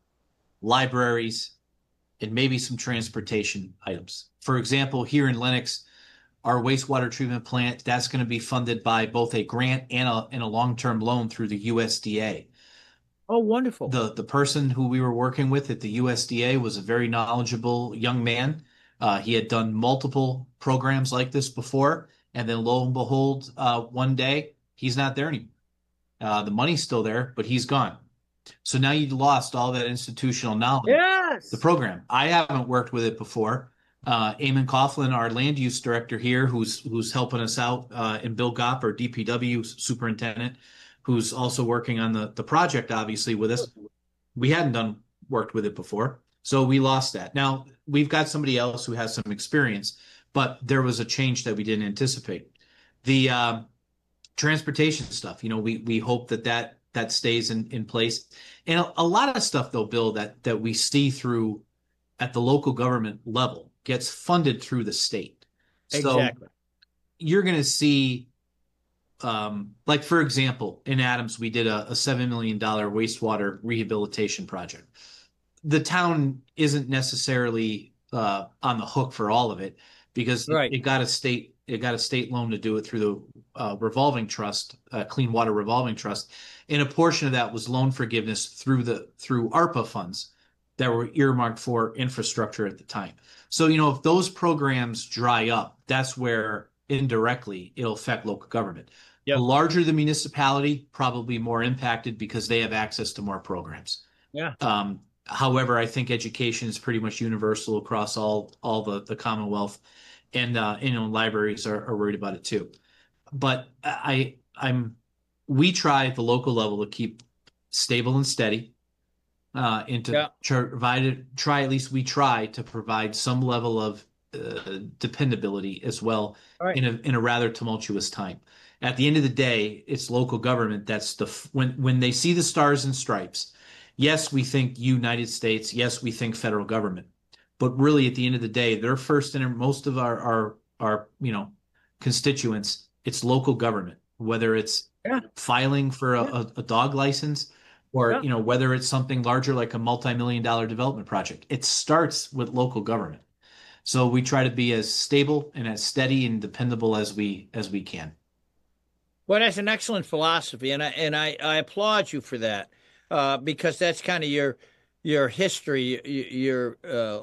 Speaker 2: libraries, and maybe some transportation items. For example, here in Lennox, our wastewater treatment plant, that's going to be funded by both a grant and a, and a long-term loan through the U S D A.
Speaker 1: Oh, wonderful.
Speaker 2: The, the person who we were working with at the U S D A was a very knowledgeable young man. Uh, he had done multiple programs like this before. And then lo and behold, uh, one day, he's not there anymore. Uh, the money's still there, but he's gone. So now you lost all that institutional knowledge.
Speaker 1: Yes.
Speaker 2: The program. I haven't worked with it before. Uh, Eamon Coughlin, our land use director here, who's who's helping us out, uh, and Bill Gopp, our D P W superintendent, who's also working on the, the project, obviously, with us. We hadn't done worked with it before, so we lost that. Now, we've got somebody else who has some experience, but there was a change that we didn't anticipate. The uh, transportation stuff, you know, we we hope that that that stays in, in place. And a, a lot of stuff, though, Bill, that that we see through at the local government level gets funded through the state.
Speaker 1: Exactly.
Speaker 2: So you're going to see, um, like, for example, in Adams, we did a, a seven million dollars wastewater rehabilitation project. The town isn't necessarily uh, on the hook for all of it because
Speaker 1: right.
Speaker 2: it, it got a state it got a state loan to do it through the uh, revolving trust, uh, Clean Water Revolving Trust. And a portion of that was loan forgiveness through the through ARPA funds that were earmarked for infrastructure at the time. So, you know, if those programs dry up, that's where indirectly it'll affect local government. Yep. The larger the municipality, probably more impacted because they have access to more programs.
Speaker 1: Yeah.
Speaker 2: Um, however, I think education is pretty much universal across all all the, the Commonwealth, and uh, you know, libraries are, are worried about it too. But I I'm we try at the local level to keep stable and steady, uh, and to
Speaker 1: yeah.
Speaker 2: try, provide try at least we try to provide some level of uh, dependability as well
Speaker 1: right.
Speaker 2: in a in a rather tumultuous time. At the end of the day, it's local government that's the when when they see the stars and stripes. Yes, we think United States. Yes, we think federal government. But really, at the end of the day, they're first in most of our our our you know constituents. It's local government, whether it's
Speaker 1: yeah.
Speaker 2: filing for a, yeah. a, a dog license, or yeah. you know whether it's something larger like a multi-million dollar development project. It starts with local government. So we try to be as stable and as steady and dependable as we as we can.
Speaker 1: Well, that's an excellent philosophy, and I and I, I applaud you for that, uh, because that's kind of your your history, your uh,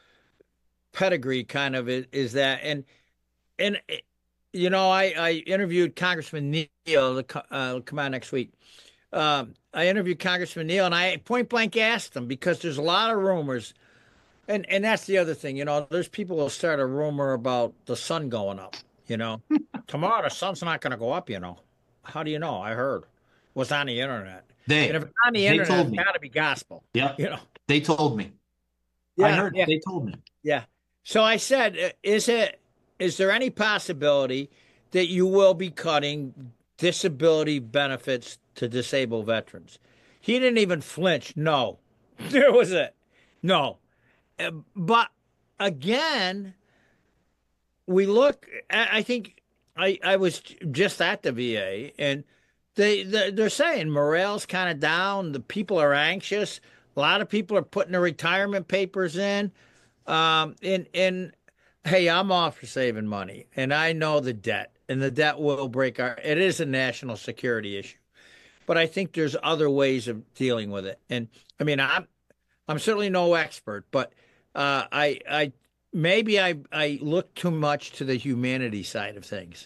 Speaker 1: pedigree, kind of is, is that. And and you know, I, I interviewed Congressman Neal to uh, come on next week. Um, I interviewed Congressman Neal, and I point blank asked him because there's a lot of rumors And and that's the other thing, you know, there's people who start a rumor about the sun going up, you know. Tomorrow the sun's not going to go up, you know. How do you know? I heard. It was on the internet.
Speaker 2: They,
Speaker 1: and if it's on the
Speaker 2: they
Speaker 1: internet,
Speaker 2: told
Speaker 1: it's
Speaker 2: me.
Speaker 1: got to be gospel.
Speaker 2: Yeah.
Speaker 1: You know.
Speaker 2: They told me.
Speaker 1: Yeah,
Speaker 2: I heard
Speaker 1: yeah.
Speaker 2: they told me.
Speaker 1: Yeah. So I said, uh, is it is there any possibility that you will be cutting disability benefits to disabled veterans? He didn't even flinch. No. There was it. No. Uh, But again, we look, I I think I, I was just at the V A, and they, they, they're saying morale's kind of down. The people are anxious. A lot of people are putting their retirement papers in. Um, and, and hey, I'm all for saving money, and I know the debt, and the debt will break our, it is a national security issue. But I think there's other ways of dealing with it. And I mean, I'm, I'm certainly no expert, but uh, I, I maybe I, I look too much to the humanity side of things.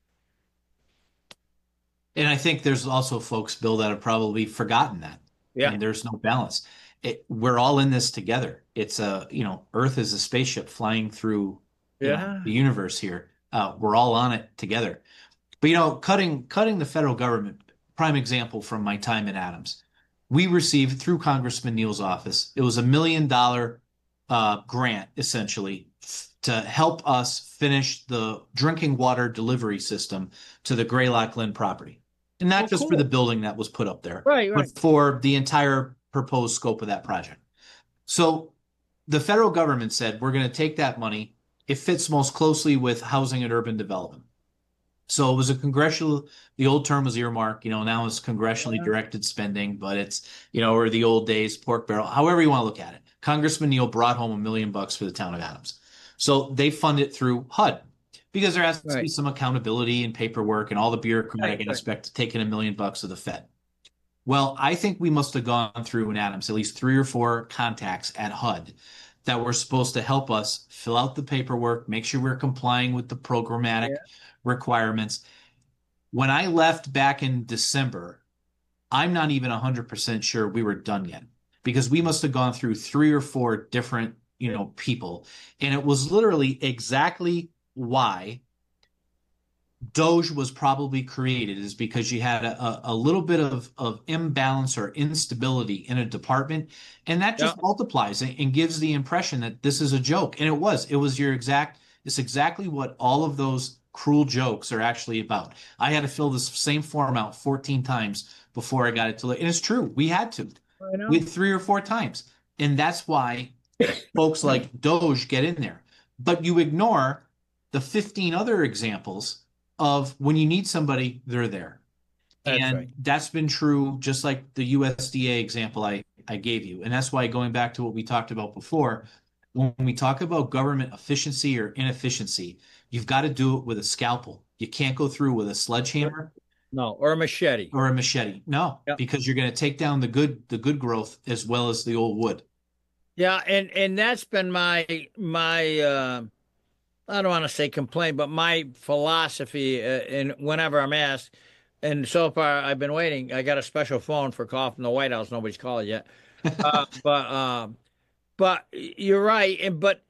Speaker 2: And I think there's also folks, Bill, that have probably forgotten that.
Speaker 1: Yeah.
Speaker 2: And there's no balance. It, we're all in this together. It's a, you know, Earth is a spaceship flying through you know,
Speaker 1: Yeah.
Speaker 2: the universe here. Uh, we're all on it together. But, you know, cutting cutting the federal government, prime example from my time in Adams. We received through Congressman Neal's office, it was a million dollar uh, grant, essentially, f- to help us finish the drinking water delivery system to the Greylock Glen property. And not
Speaker 1: Oh,
Speaker 2: just for
Speaker 1: cool.
Speaker 2: the building that was put up there,
Speaker 1: Right, right.
Speaker 2: but for the entire proposed scope of that project. So the federal government said, we're going to take that money. It fits most closely with housing and urban development. So it was a congressional, the old term was earmark, you know, now it's congressionally directed spending, but it's, you know, or the old days, pork barrel, however you want to look at it. Congressman Neal brought home a million bucks for the town of Adams. So they fund it through H U D because there has to be
Speaker 1: Right.
Speaker 2: some accountability and paperwork and all the bureaucratic
Speaker 1: Right, right.
Speaker 2: aspect of taking a million bucks to the Fed. Well, I think we must have gone through in Adams at least three or four contacts at H U D that were supposed to help us fill out the paperwork, make sure we're complying with the programmatic
Speaker 1: Yeah.
Speaker 2: requirements. When I left back in December, I'm not even one hundred percent sure we were done yet because we must have gone through three or four different, you know, people. And it was literally exactly why Doge was probably created is because you had a, a little bit of, of imbalance or instability in a department, and that just
Speaker 1: Yeah.
Speaker 2: multiplies and, and gives the impression that this is a joke. And it was. It was your exact, it's exactly what all of those cruel jokes are actually about. I had to fill this same form out fourteen times before I got it to, and it's true. We had to.
Speaker 1: I know.
Speaker 2: With three or four times. And that's why folks like Doge get in there. But you ignore the fifteen other examples of when you need somebody, they're there.
Speaker 1: That's
Speaker 2: and
Speaker 1: right.
Speaker 2: that's been true, just like the U S D A example I, I gave you. And that's why going back to what we talked about before, when we talk about government efficiency or inefficiency, you've got to do it with a scalpel. You can't go through with a sledgehammer
Speaker 1: No, or a machete.
Speaker 2: or a machete. No,
Speaker 1: Yep.
Speaker 2: because you're going to take down the good the good growth as well as the old wood.
Speaker 1: Yeah, and and that's been my my uh, I don't want to say complaint, but my philosophy. Uh, and whenever I'm asked, and so far I've been waiting. I got a special phone for call from the White House. Nobody's called yet. Uh, but um, but you're right. And but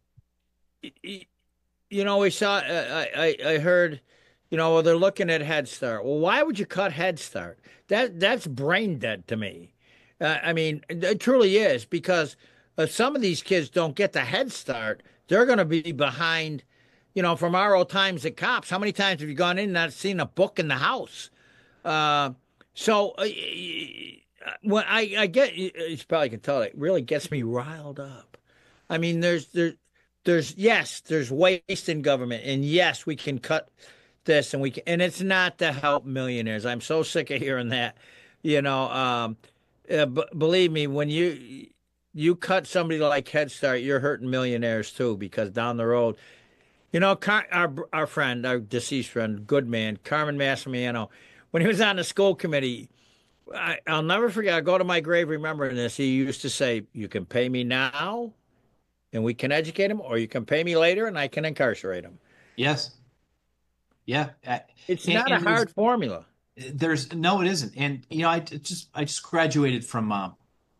Speaker 1: you know, we saw. Uh, I I heard. You know, well, they're looking at Head Start. Well, why would you cut Head Start? That that's brain dead to me. Uh, I mean, it truly is because if some of these kids don't get the Head Start, they're going to be behind. You know, from our old times at cops, how many times have you gone in and not seen a book in the house? Uh, so uh, when I, I get, you probably can tell, it really gets me riled up. I mean, there's there, there's yes, there's waste in government, and yes, we can cut this and we can, and it's not to help millionaires. I'm so sick of hearing that. You know, um, uh, b- believe me, when you you cut somebody like Head Start, you're hurting millionaires too, because down the road, you know, Car- our our friend, our deceased friend, good man, Carmen Massimiano, when he was on the school committee, I, I'll never forget. I go to my grave remembering this. He used to say, "You can pay me now, and we can educate him, or you can pay me later, and I can incarcerate him."
Speaker 2: Yes. Yeah.
Speaker 1: It's
Speaker 2: And-
Speaker 1: not
Speaker 2: and
Speaker 1: a hard
Speaker 2: there's-
Speaker 1: formula.
Speaker 2: There's no, it isn't. And, you know, I just, I just graduated from uh,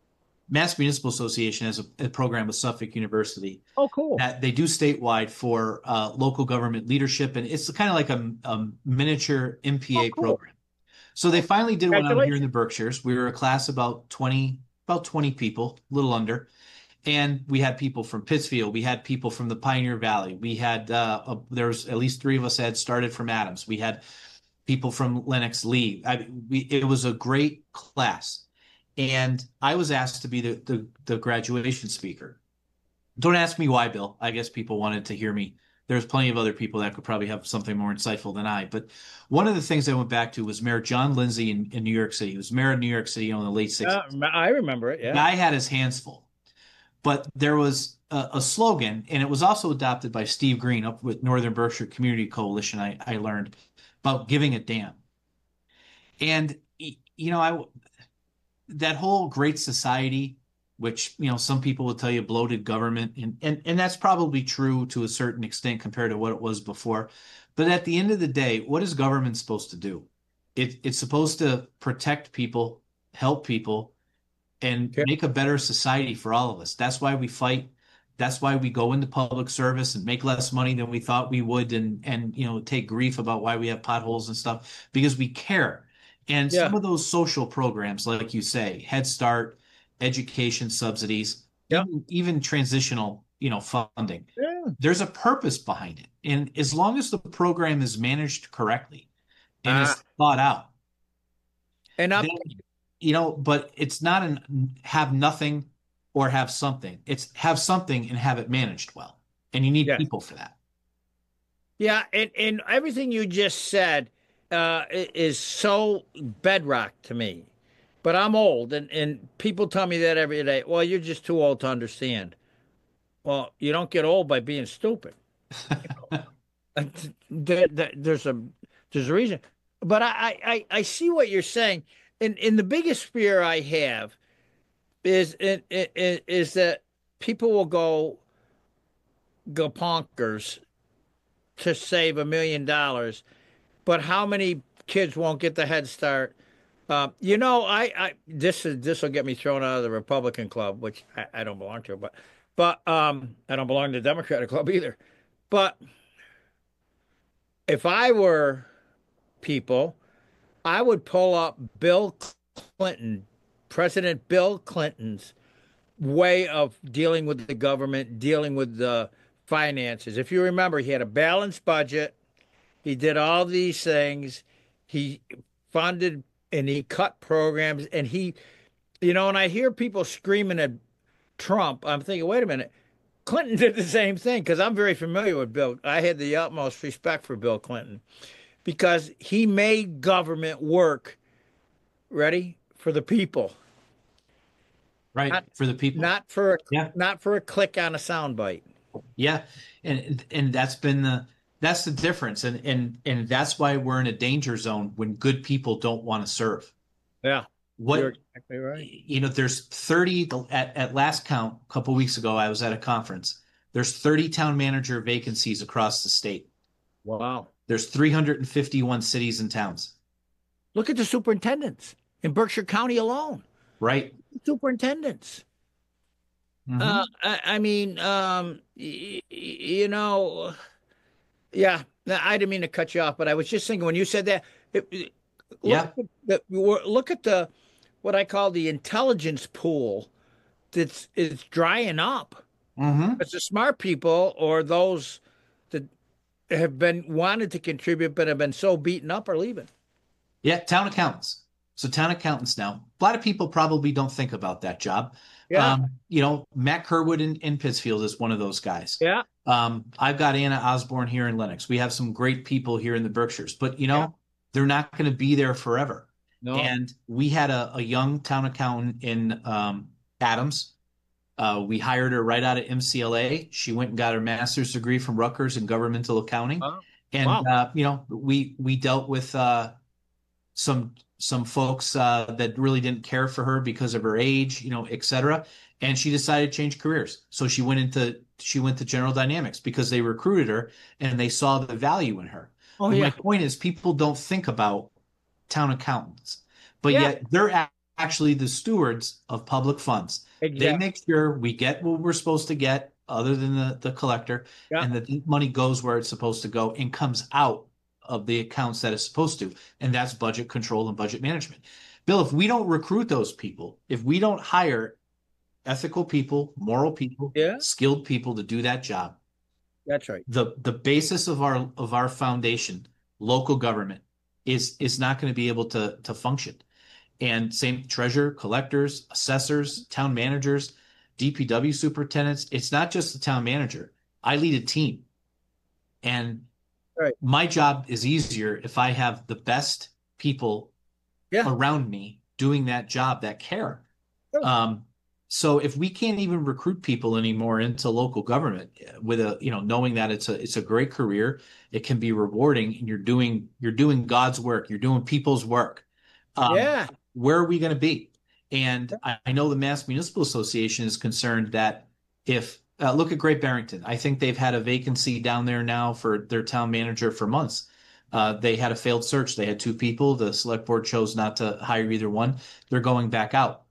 Speaker 2: Mass Municipal Association has a, a program with Suffolk University.
Speaker 1: Oh, cool.
Speaker 2: That they do statewide for uh, local government leadership, and it's kind of like a, a miniature M P A oh, cool. program. So they finally did one out here in the Berkshires. We were a class about twenty, about twenty people, a little under, and we had people from Pittsfield. We had people from the Pioneer Valley. We had uh, a, there was at least three of us had started from Adams. We had people from Lenox Lee. I, we, it was a great class. And I was asked to be the, the, the graduation speaker. Don't ask me why, Bill. I guess people wanted to hear me. There's plenty of other people that could probably have something more insightful than I. But one of the things I went back to was Mayor John Lindsay in, in New York City. He was mayor of New York City in the late sixties.
Speaker 1: Uh, I remember it, yeah.
Speaker 2: The guy had his hands full. But there was a, a slogan, and it was also adopted by Steve Green up with Northern Berkshire Community Coalition, I, I learned, about giving a damn. And, you know, I... that whole great society, which, you know, some people will tell you bloated government, and, and, and that's probably true to a certain extent compared to what it was before. But at the end of the day, what is government supposed to do? It, it's supposed to protect people, help people, and okay. make a better society for all of us. That's why we fight. That's why we go into public service and make less money than we thought we would, and, and you know, take grief about why we have potholes and stuff, because we care. And yeah. some of those social programs, like you say, Head Start, education subsidies, yep. even, even transitional, you know, funding, yeah. there's a purpose behind it. And as long as the program is managed correctly and uh, is thought out,
Speaker 1: and I'm,
Speaker 2: then, you know, but it's not an have nothing or have something. It's have something and have it managed well. And you need yeah. people for that.
Speaker 1: Yeah. And, and everything you just said Uh, is so bedrock to me. But I'm old, and, and people tell me that every day. Well, you're just too old to understand. Well, you don't get old by being stupid. there, there, there's a there's a reason. But I, I, I see what you're saying. And, and the biggest fear I have is, is, is that people will go, go bonkers to save a million dollars. But how many kids won't get the Head Start? Uh, you know, I, I this is this will get me thrown out of the Republican Club, which I, I don't belong to, but but um, I don't belong to the Democratic Club either. But if I were people, I would pull up Bill Clinton, President Bill Clinton's way of dealing with the government, dealing with the finances. If you remember, he had a balanced budget. He did all these things. He funded and he cut programs, and he, you know, and I hear people screaming at Trump. I'm thinking, wait a minute. Clinton did the same thing, because I'm very familiar with Bill. I had the utmost respect for Bill Clinton because he made government work, ready, for the people.
Speaker 2: Right, not, for the people.
Speaker 1: Not for,
Speaker 2: yeah.
Speaker 1: not for a click on a soundbite.
Speaker 2: Yeah, and and that's been the... That's the difference, and and and that's why we're in a danger zone when good people don't want to serve.
Speaker 1: Yeah,
Speaker 2: what
Speaker 1: you're exactly right.
Speaker 2: You know, there's thirty at at last count. A couple of weeks ago, I was at a conference. There's thirty town manager vacancies across the state.
Speaker 1: Wow.
Speaker 2: There's three hundred fifty-one cities and towns.
Speaker 1: Look at the superintendents in Berkshire County alone.
Speaker 2: Right.
Speaker 1: Superintendents. Mm-hmm. Uh, I, I mean, um, y- you know. Yeah, I didn't mean to cut you off, but I was just thinking when you said that. It, it,
Speaker 2: yeah.
Speaker 1: Look at, the, look at the what I call the intelligence pool that's is drying up.
Speaker 2: Mm-hmm.
Speaker 1: It's the smart people or those that have been wanted to contribute but have been so beaten up are leaving.
Speaker 2: Yeah, town accountants. So town accountants now. A lot of people probably don't think about that job.
Speaker 1: Yeah.
Speaker 2: Um, you know, Matt Kerwood in, in Pittsfield is one of those guys.
Speaker 1: Yeah.
Speaker 2: Um, I've got Anna Osborne here in Lenox. We have some great people here in the Berkshires, but you know, yeah. they're not going to be there forever.
Speaker 1: No.
Speaker 2: And we had a, a young town accountant in um, Adams. Uh, we hired her right out of M C L A. She went and got her master's degree from Rutgers in governmental accounting.
Speaker 1: Oh.
Speaker 2: And,
Speaker 1: wow.
Speaker 2: uh, you know, we, we dealt with uh, some, some folks uh, that really didn't care for her because of her age, you know, et cetera. And she decided to change careers. So she went into, she went to General Dynamics because they recruited her and they saw the value in her.
Speaker 1: Oh,
Speaker 2: and
Speaker 1: yeah.
Speaker 2: my point is people don't think about town accountants, but
Speaker 1: yeah.
Speaker 2: yet they're actually the stewards of public funds.
Speaker 1: Exactly.
Speaker 2: They make sure we get what we're supposed to get, other than the, the collector,
Speaker 1: yeah.
Speaker 2: and that the money goes where it's supposed to go and comes out of the accounts that it's supposed to. And that's budget control and budget management. Bill, if we don't recruit those people, if we don't hire ethical people, moral people,
Speaker 1: yeah.
Speaker 2: skilled people to do that job,
Speaker 1: that's right.
Speaker 2: The the basis of our of our foundation, local government, is is not going to be able to to function. And same treasurer, collectors, assessors, town managers, D P W superintendents. It's not just the town manager. I lead a team, and
Speaker 1: right.
Speaker 2: my job is easier if I have the best people
Speaker 1: yeah.
Speaker 2: around me doing that job that care.
Speaker 1: Sure.
Speaker 2: Um, So if we can't even recruit people anymore into local government with a, you know, knowing that it's a it's a great career, it can be rewarding, and you're doing you're doing God's work, you're doing people's work. Um,
Speaker 1: yeah.
Speaker 2: Where are we going to be? And I, I know the Mass Municipal Association is concerned that if uh, look at Great Barrington, I think they've had a vacancy down there now for their town manager for months. Uh, they had a failed search. They had two people. The select board chose not to hire either one. They're going back out.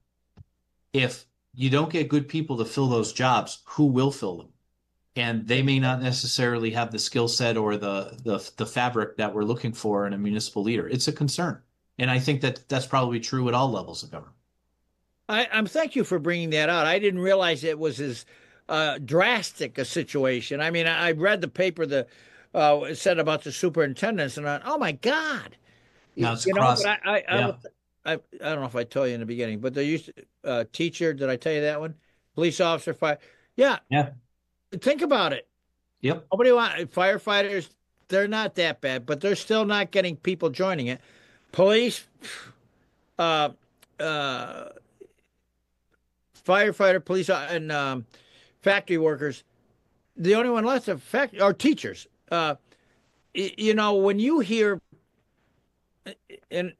Speaker 2: If you don't get good people to fill those jobs, who will fill them? And they may not necessarily have the skill set or the, the the fabric that we're looking for in a municipal leader. It's a concern. And I think that that's probably true at all levels of government.
Speaker 1: I, I'm thank you for bringing that out. I didn't realize it was as uh, drastic a situation. I mean, I, I read the paper that uh, it said about the superintendents, and I, oh my God.
Speaker 2: No, it's
Speaker 1: you
Speaker 2: across,
Speaker 1: know, but I, I,
Speaker 2: yeah.
Speaker 1: I, I, I don't know if I told you in the beginning, but they used to, uh, teacher, did I tell you that one? Police officer, fire. Yeah.
Speaker 2: Yeah.
Speaker 1: Think about it.
Speaker 2: Yep.
Speaker 1: Nobody want firefighters. They're not that bad, but they're still not getting people joining it. Police, uh, uh, firefighter, police, and um, factory workers. The only one left are factory are teachers. Uh, you know, when you hear, and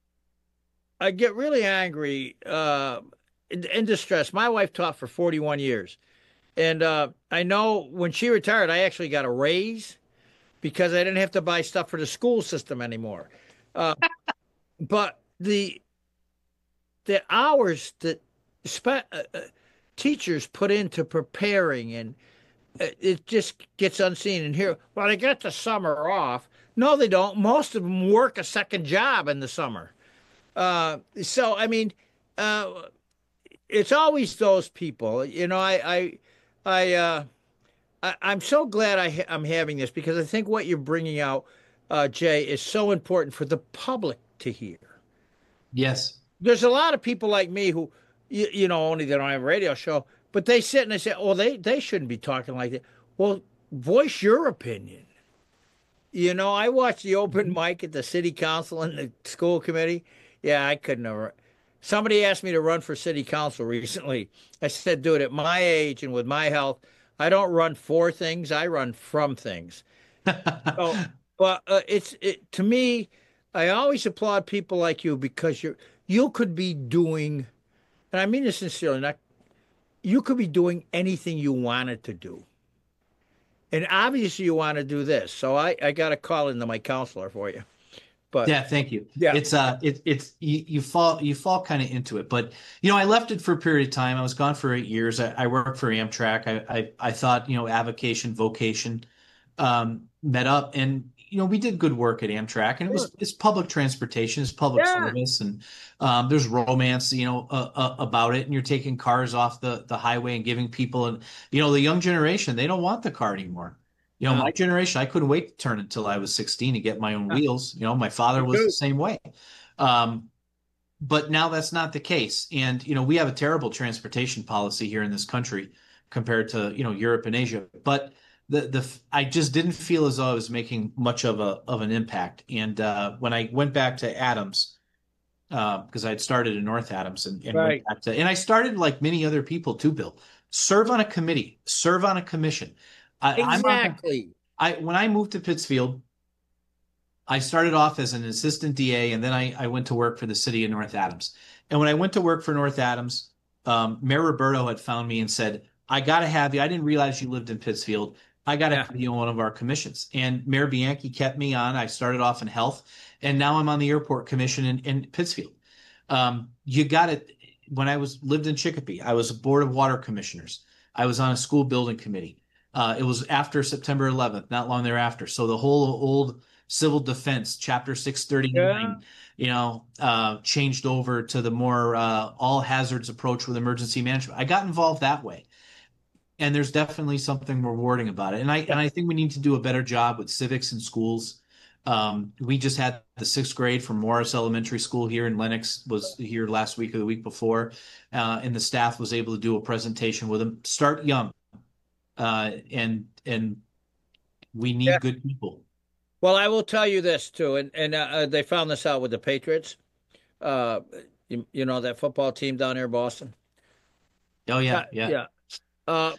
Speaker 1: I get really angry uh, and, and distressed. My wife taught for forty-one years. And uh, I know when she retired, I actually got a raise because I didn't have to buy stuff for the school system anymore. Uh, but the the hours that spe- uh, uh, teachers put into preparing, and uh, it just gets unseen. And here, well, they get the summer off. No, they don't. Most of them work a second job in the summer. Uh, so, I mean, uh, it's always those people. You know, I, I, I, uh, I I'm so glad I ha- I'm having this, because I think what you're bringing out, uh, Jay, is so important for the public to hear.
Speaker 2: Yes.
Speaker 1: There's a lot of people like me who, you, you know, only they don't have a radio show, but they sit and they say, oh, they, they shouldn't be talking like that. Well, voice your opinion. You know, I watched the open mic at the city council and the school committee. Yeah, I couldn't have. Somebody asked me to run for city council recently. I said, dude, at my age and with my health, I don't run for things. I run from things. so, but uh, it's it, to me, I always applaud people like you, because you're you could be doing, and I mean this sincerely, not you could be doing anything you wanted to do. And obviously you want to do this. So I, I got to call into my counselor for you. But
Speaker 2: yeah, thank you.
Speaker 1: Yeah.
Speaker 2: It's uh it, it's you, you fall you fall kind of into it. But you know, I left it for a period of time. I was gone for eight years. I, I worked for Amtrak. I, I I thought, you know, avocation, vocation um met up, and you know, we did good work at Amtrak, and it was it's public transportation, it's public
Speaker 1: Yeah.
Speaker 2: service, and um there's romance, you know, uh, uh, about it, and you're taking cars off the the highway and giving people, and you know, the young generation, they don't want the car anymore. You know,
Speaker 1: No.
Speaker 2: my generation, I couldn't wait to turn until I was sixteen to get my own
Speaker 1: Yeah.
Speaker 2: wheels. You know, my father
Speaker 1: Me
Speaker 2: was
Speaker 1: too.
Speaker 2: the same way. Um, but now that's not the case. And, you know, we have a terrible transportation policy here in this country compared to, you know, Europe and Asia. But the the I just didn't feel as though I was making much of a of an impact. And uh, when I went back to Adams, because uh, I had started in North Adams, and, and
Speaker 1: Right.
Speaker 2: went back to, and I started like many other people too, Bill, serve on a committee, serve on a commission. I, I'm on the-
Speaker 1: Exactly.
Speaker 2: I when I moved to Pittsfield, I started off as an assistant D A, and then I, I went to work for the city of North Adams. And when I went to work for North Adams, um, Mayor Roberto had found me and said, I got to have you. I didn't realize you lived in Pittsfield. I got to
Speaker 1: Yeah.
Speaker 2: have you on one of our commissions. And Mayor Bianchi kept me on. I started off in health, and now I'm on the airport commission in, in Pittsfield. Um, you got it. When I was lived in Chicopee, I was a board of water commissioners. I was on a school building committee. Uh, it was after September eleventh, not long thereafter. So the whole old civil defense, Chapter six thirty-nine, yeah. you know, uh, changed over to the more uh, all hazards approach with emergency management. I got involved that way. And there's definitely something rewarding about it. And I and I think we need to do a better job with civics in schools. Um, we just had the sixth grade from Morris Elementary School here in Lenox was here last week or the week before, uh, and the staff was able to do a presentation with them. Start young, uh, and and we need yeah. good people.
Speaker 1: Well, I will tell you this too, and and uh, they found this out with the Patriots. Uh, you, you know that football team down there in Boston.
Speaker 2: Oh yeah, yeah,
Speaker 1: yeah. Uh,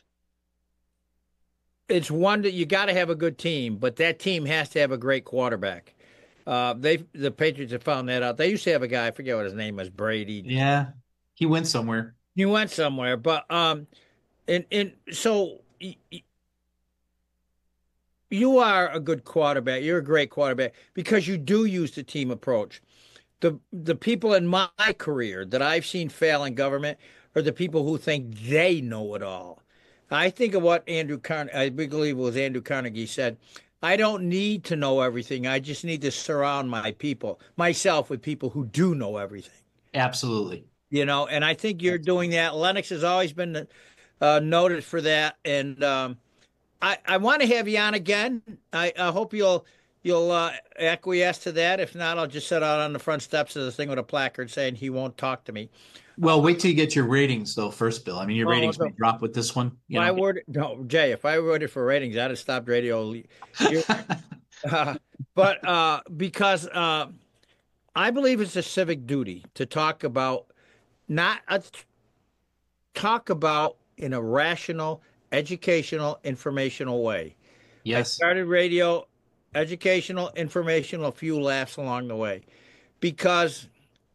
Speaker 1: it's one that you got to have a good team, but that team has to have a great quarterback. Uh, they the Patriots have found that out. They used to have a guy, I forget what his name was, Brady.
Speaker 2: Yeah, he went somewhere.
Speaker 1: He went somewhere, but um, and and so you are a good quarterback. You're a great quarterback because you do use the team approach. The the people in my career that I've seen fail in government are the people who think they know it all. I think of what Andrew Carnegie, I believe it was Andrew Carnegie said, I don't need to know everything. I just need to surround my people, myself with people who do know everything.
Speaker 2: Absolutely.
Speaker 1: You know, and I think you're doing that. Lennox has always been uh, noted for that. And um, I, I want to have you on again. I, I hope you'll you'll uh, acquiesce to that. If not, I'll just sit out on the front steps of the thing with a placard saying he won't talk to me.
Speaker 2: Well, wait till you get your ratings, though, first, Bill. I mean, your oh, ratings may drop with this one. You
Speaker 1: I
Speaker 2: know?
Speaker 1: word, no, Jay, if I worded for ratings, I'd have stopped radio. uh, but uh, because uh, I believe it's a civic duty to talk about, not a, talk about in a rational, educational, informational way.
Speaker 2: Yes.
Speaker 1: I started radio, educational, informational, a few laughs along the way. Because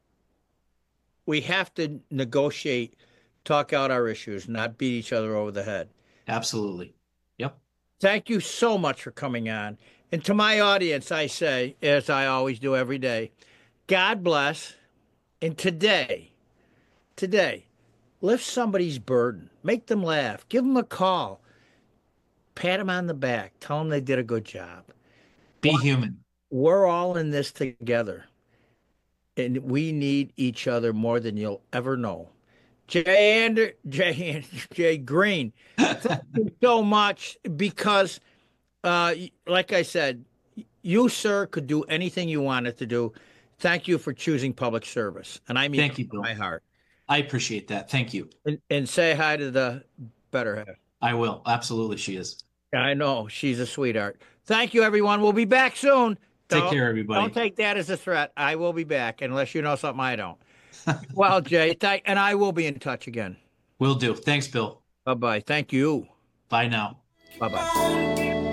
Speaker 1: we have to negotiate, talk out our issues, not beat each other over the head.
Speaker 2: Absolutely. Yep.
Speaker 1: Thank you so much for coming on. And to my audience, I say, as I always do every day, God bless. And today, today, lift somebody's burden. Make them laugh. Give them a call. Pat them on the back. Tell them they did a good job.
Speaker 2: Be human.
Speaker 1: We're all in this together. And we need each other more than you'll ever know. Jay Ander, Jay, Jay Green, thank you so much because, uh, like I said, you, sir, could do anything you wanted to do. Thank you for choosing public service. And I mean
Speaker 2: thank you, Bill.
Speaker 1: My heart.
Speaker 2: I appreciate that. Thank you.
Speaker 1: And, and say hi to the better half.
Speaker 2: I will. Absolutely, she is.
Speaker 1: I know. She's a sweetheart. Thank you, everyone. We'll be back soon.
Speaker 2: Take
Speaker 1: don't,
Speaker 2: care, everybody.
Speaker 1: Don't take that as a threat. I will be back unless you know something I don't. Well, Jay, th- and I will be in touch again.
Speaker 2: Will do. Thanks, Bill.
Speaker 1: Bye-bye. Thank you.
Speaker 2: Bye now.
Speaker 1: Bye-bye.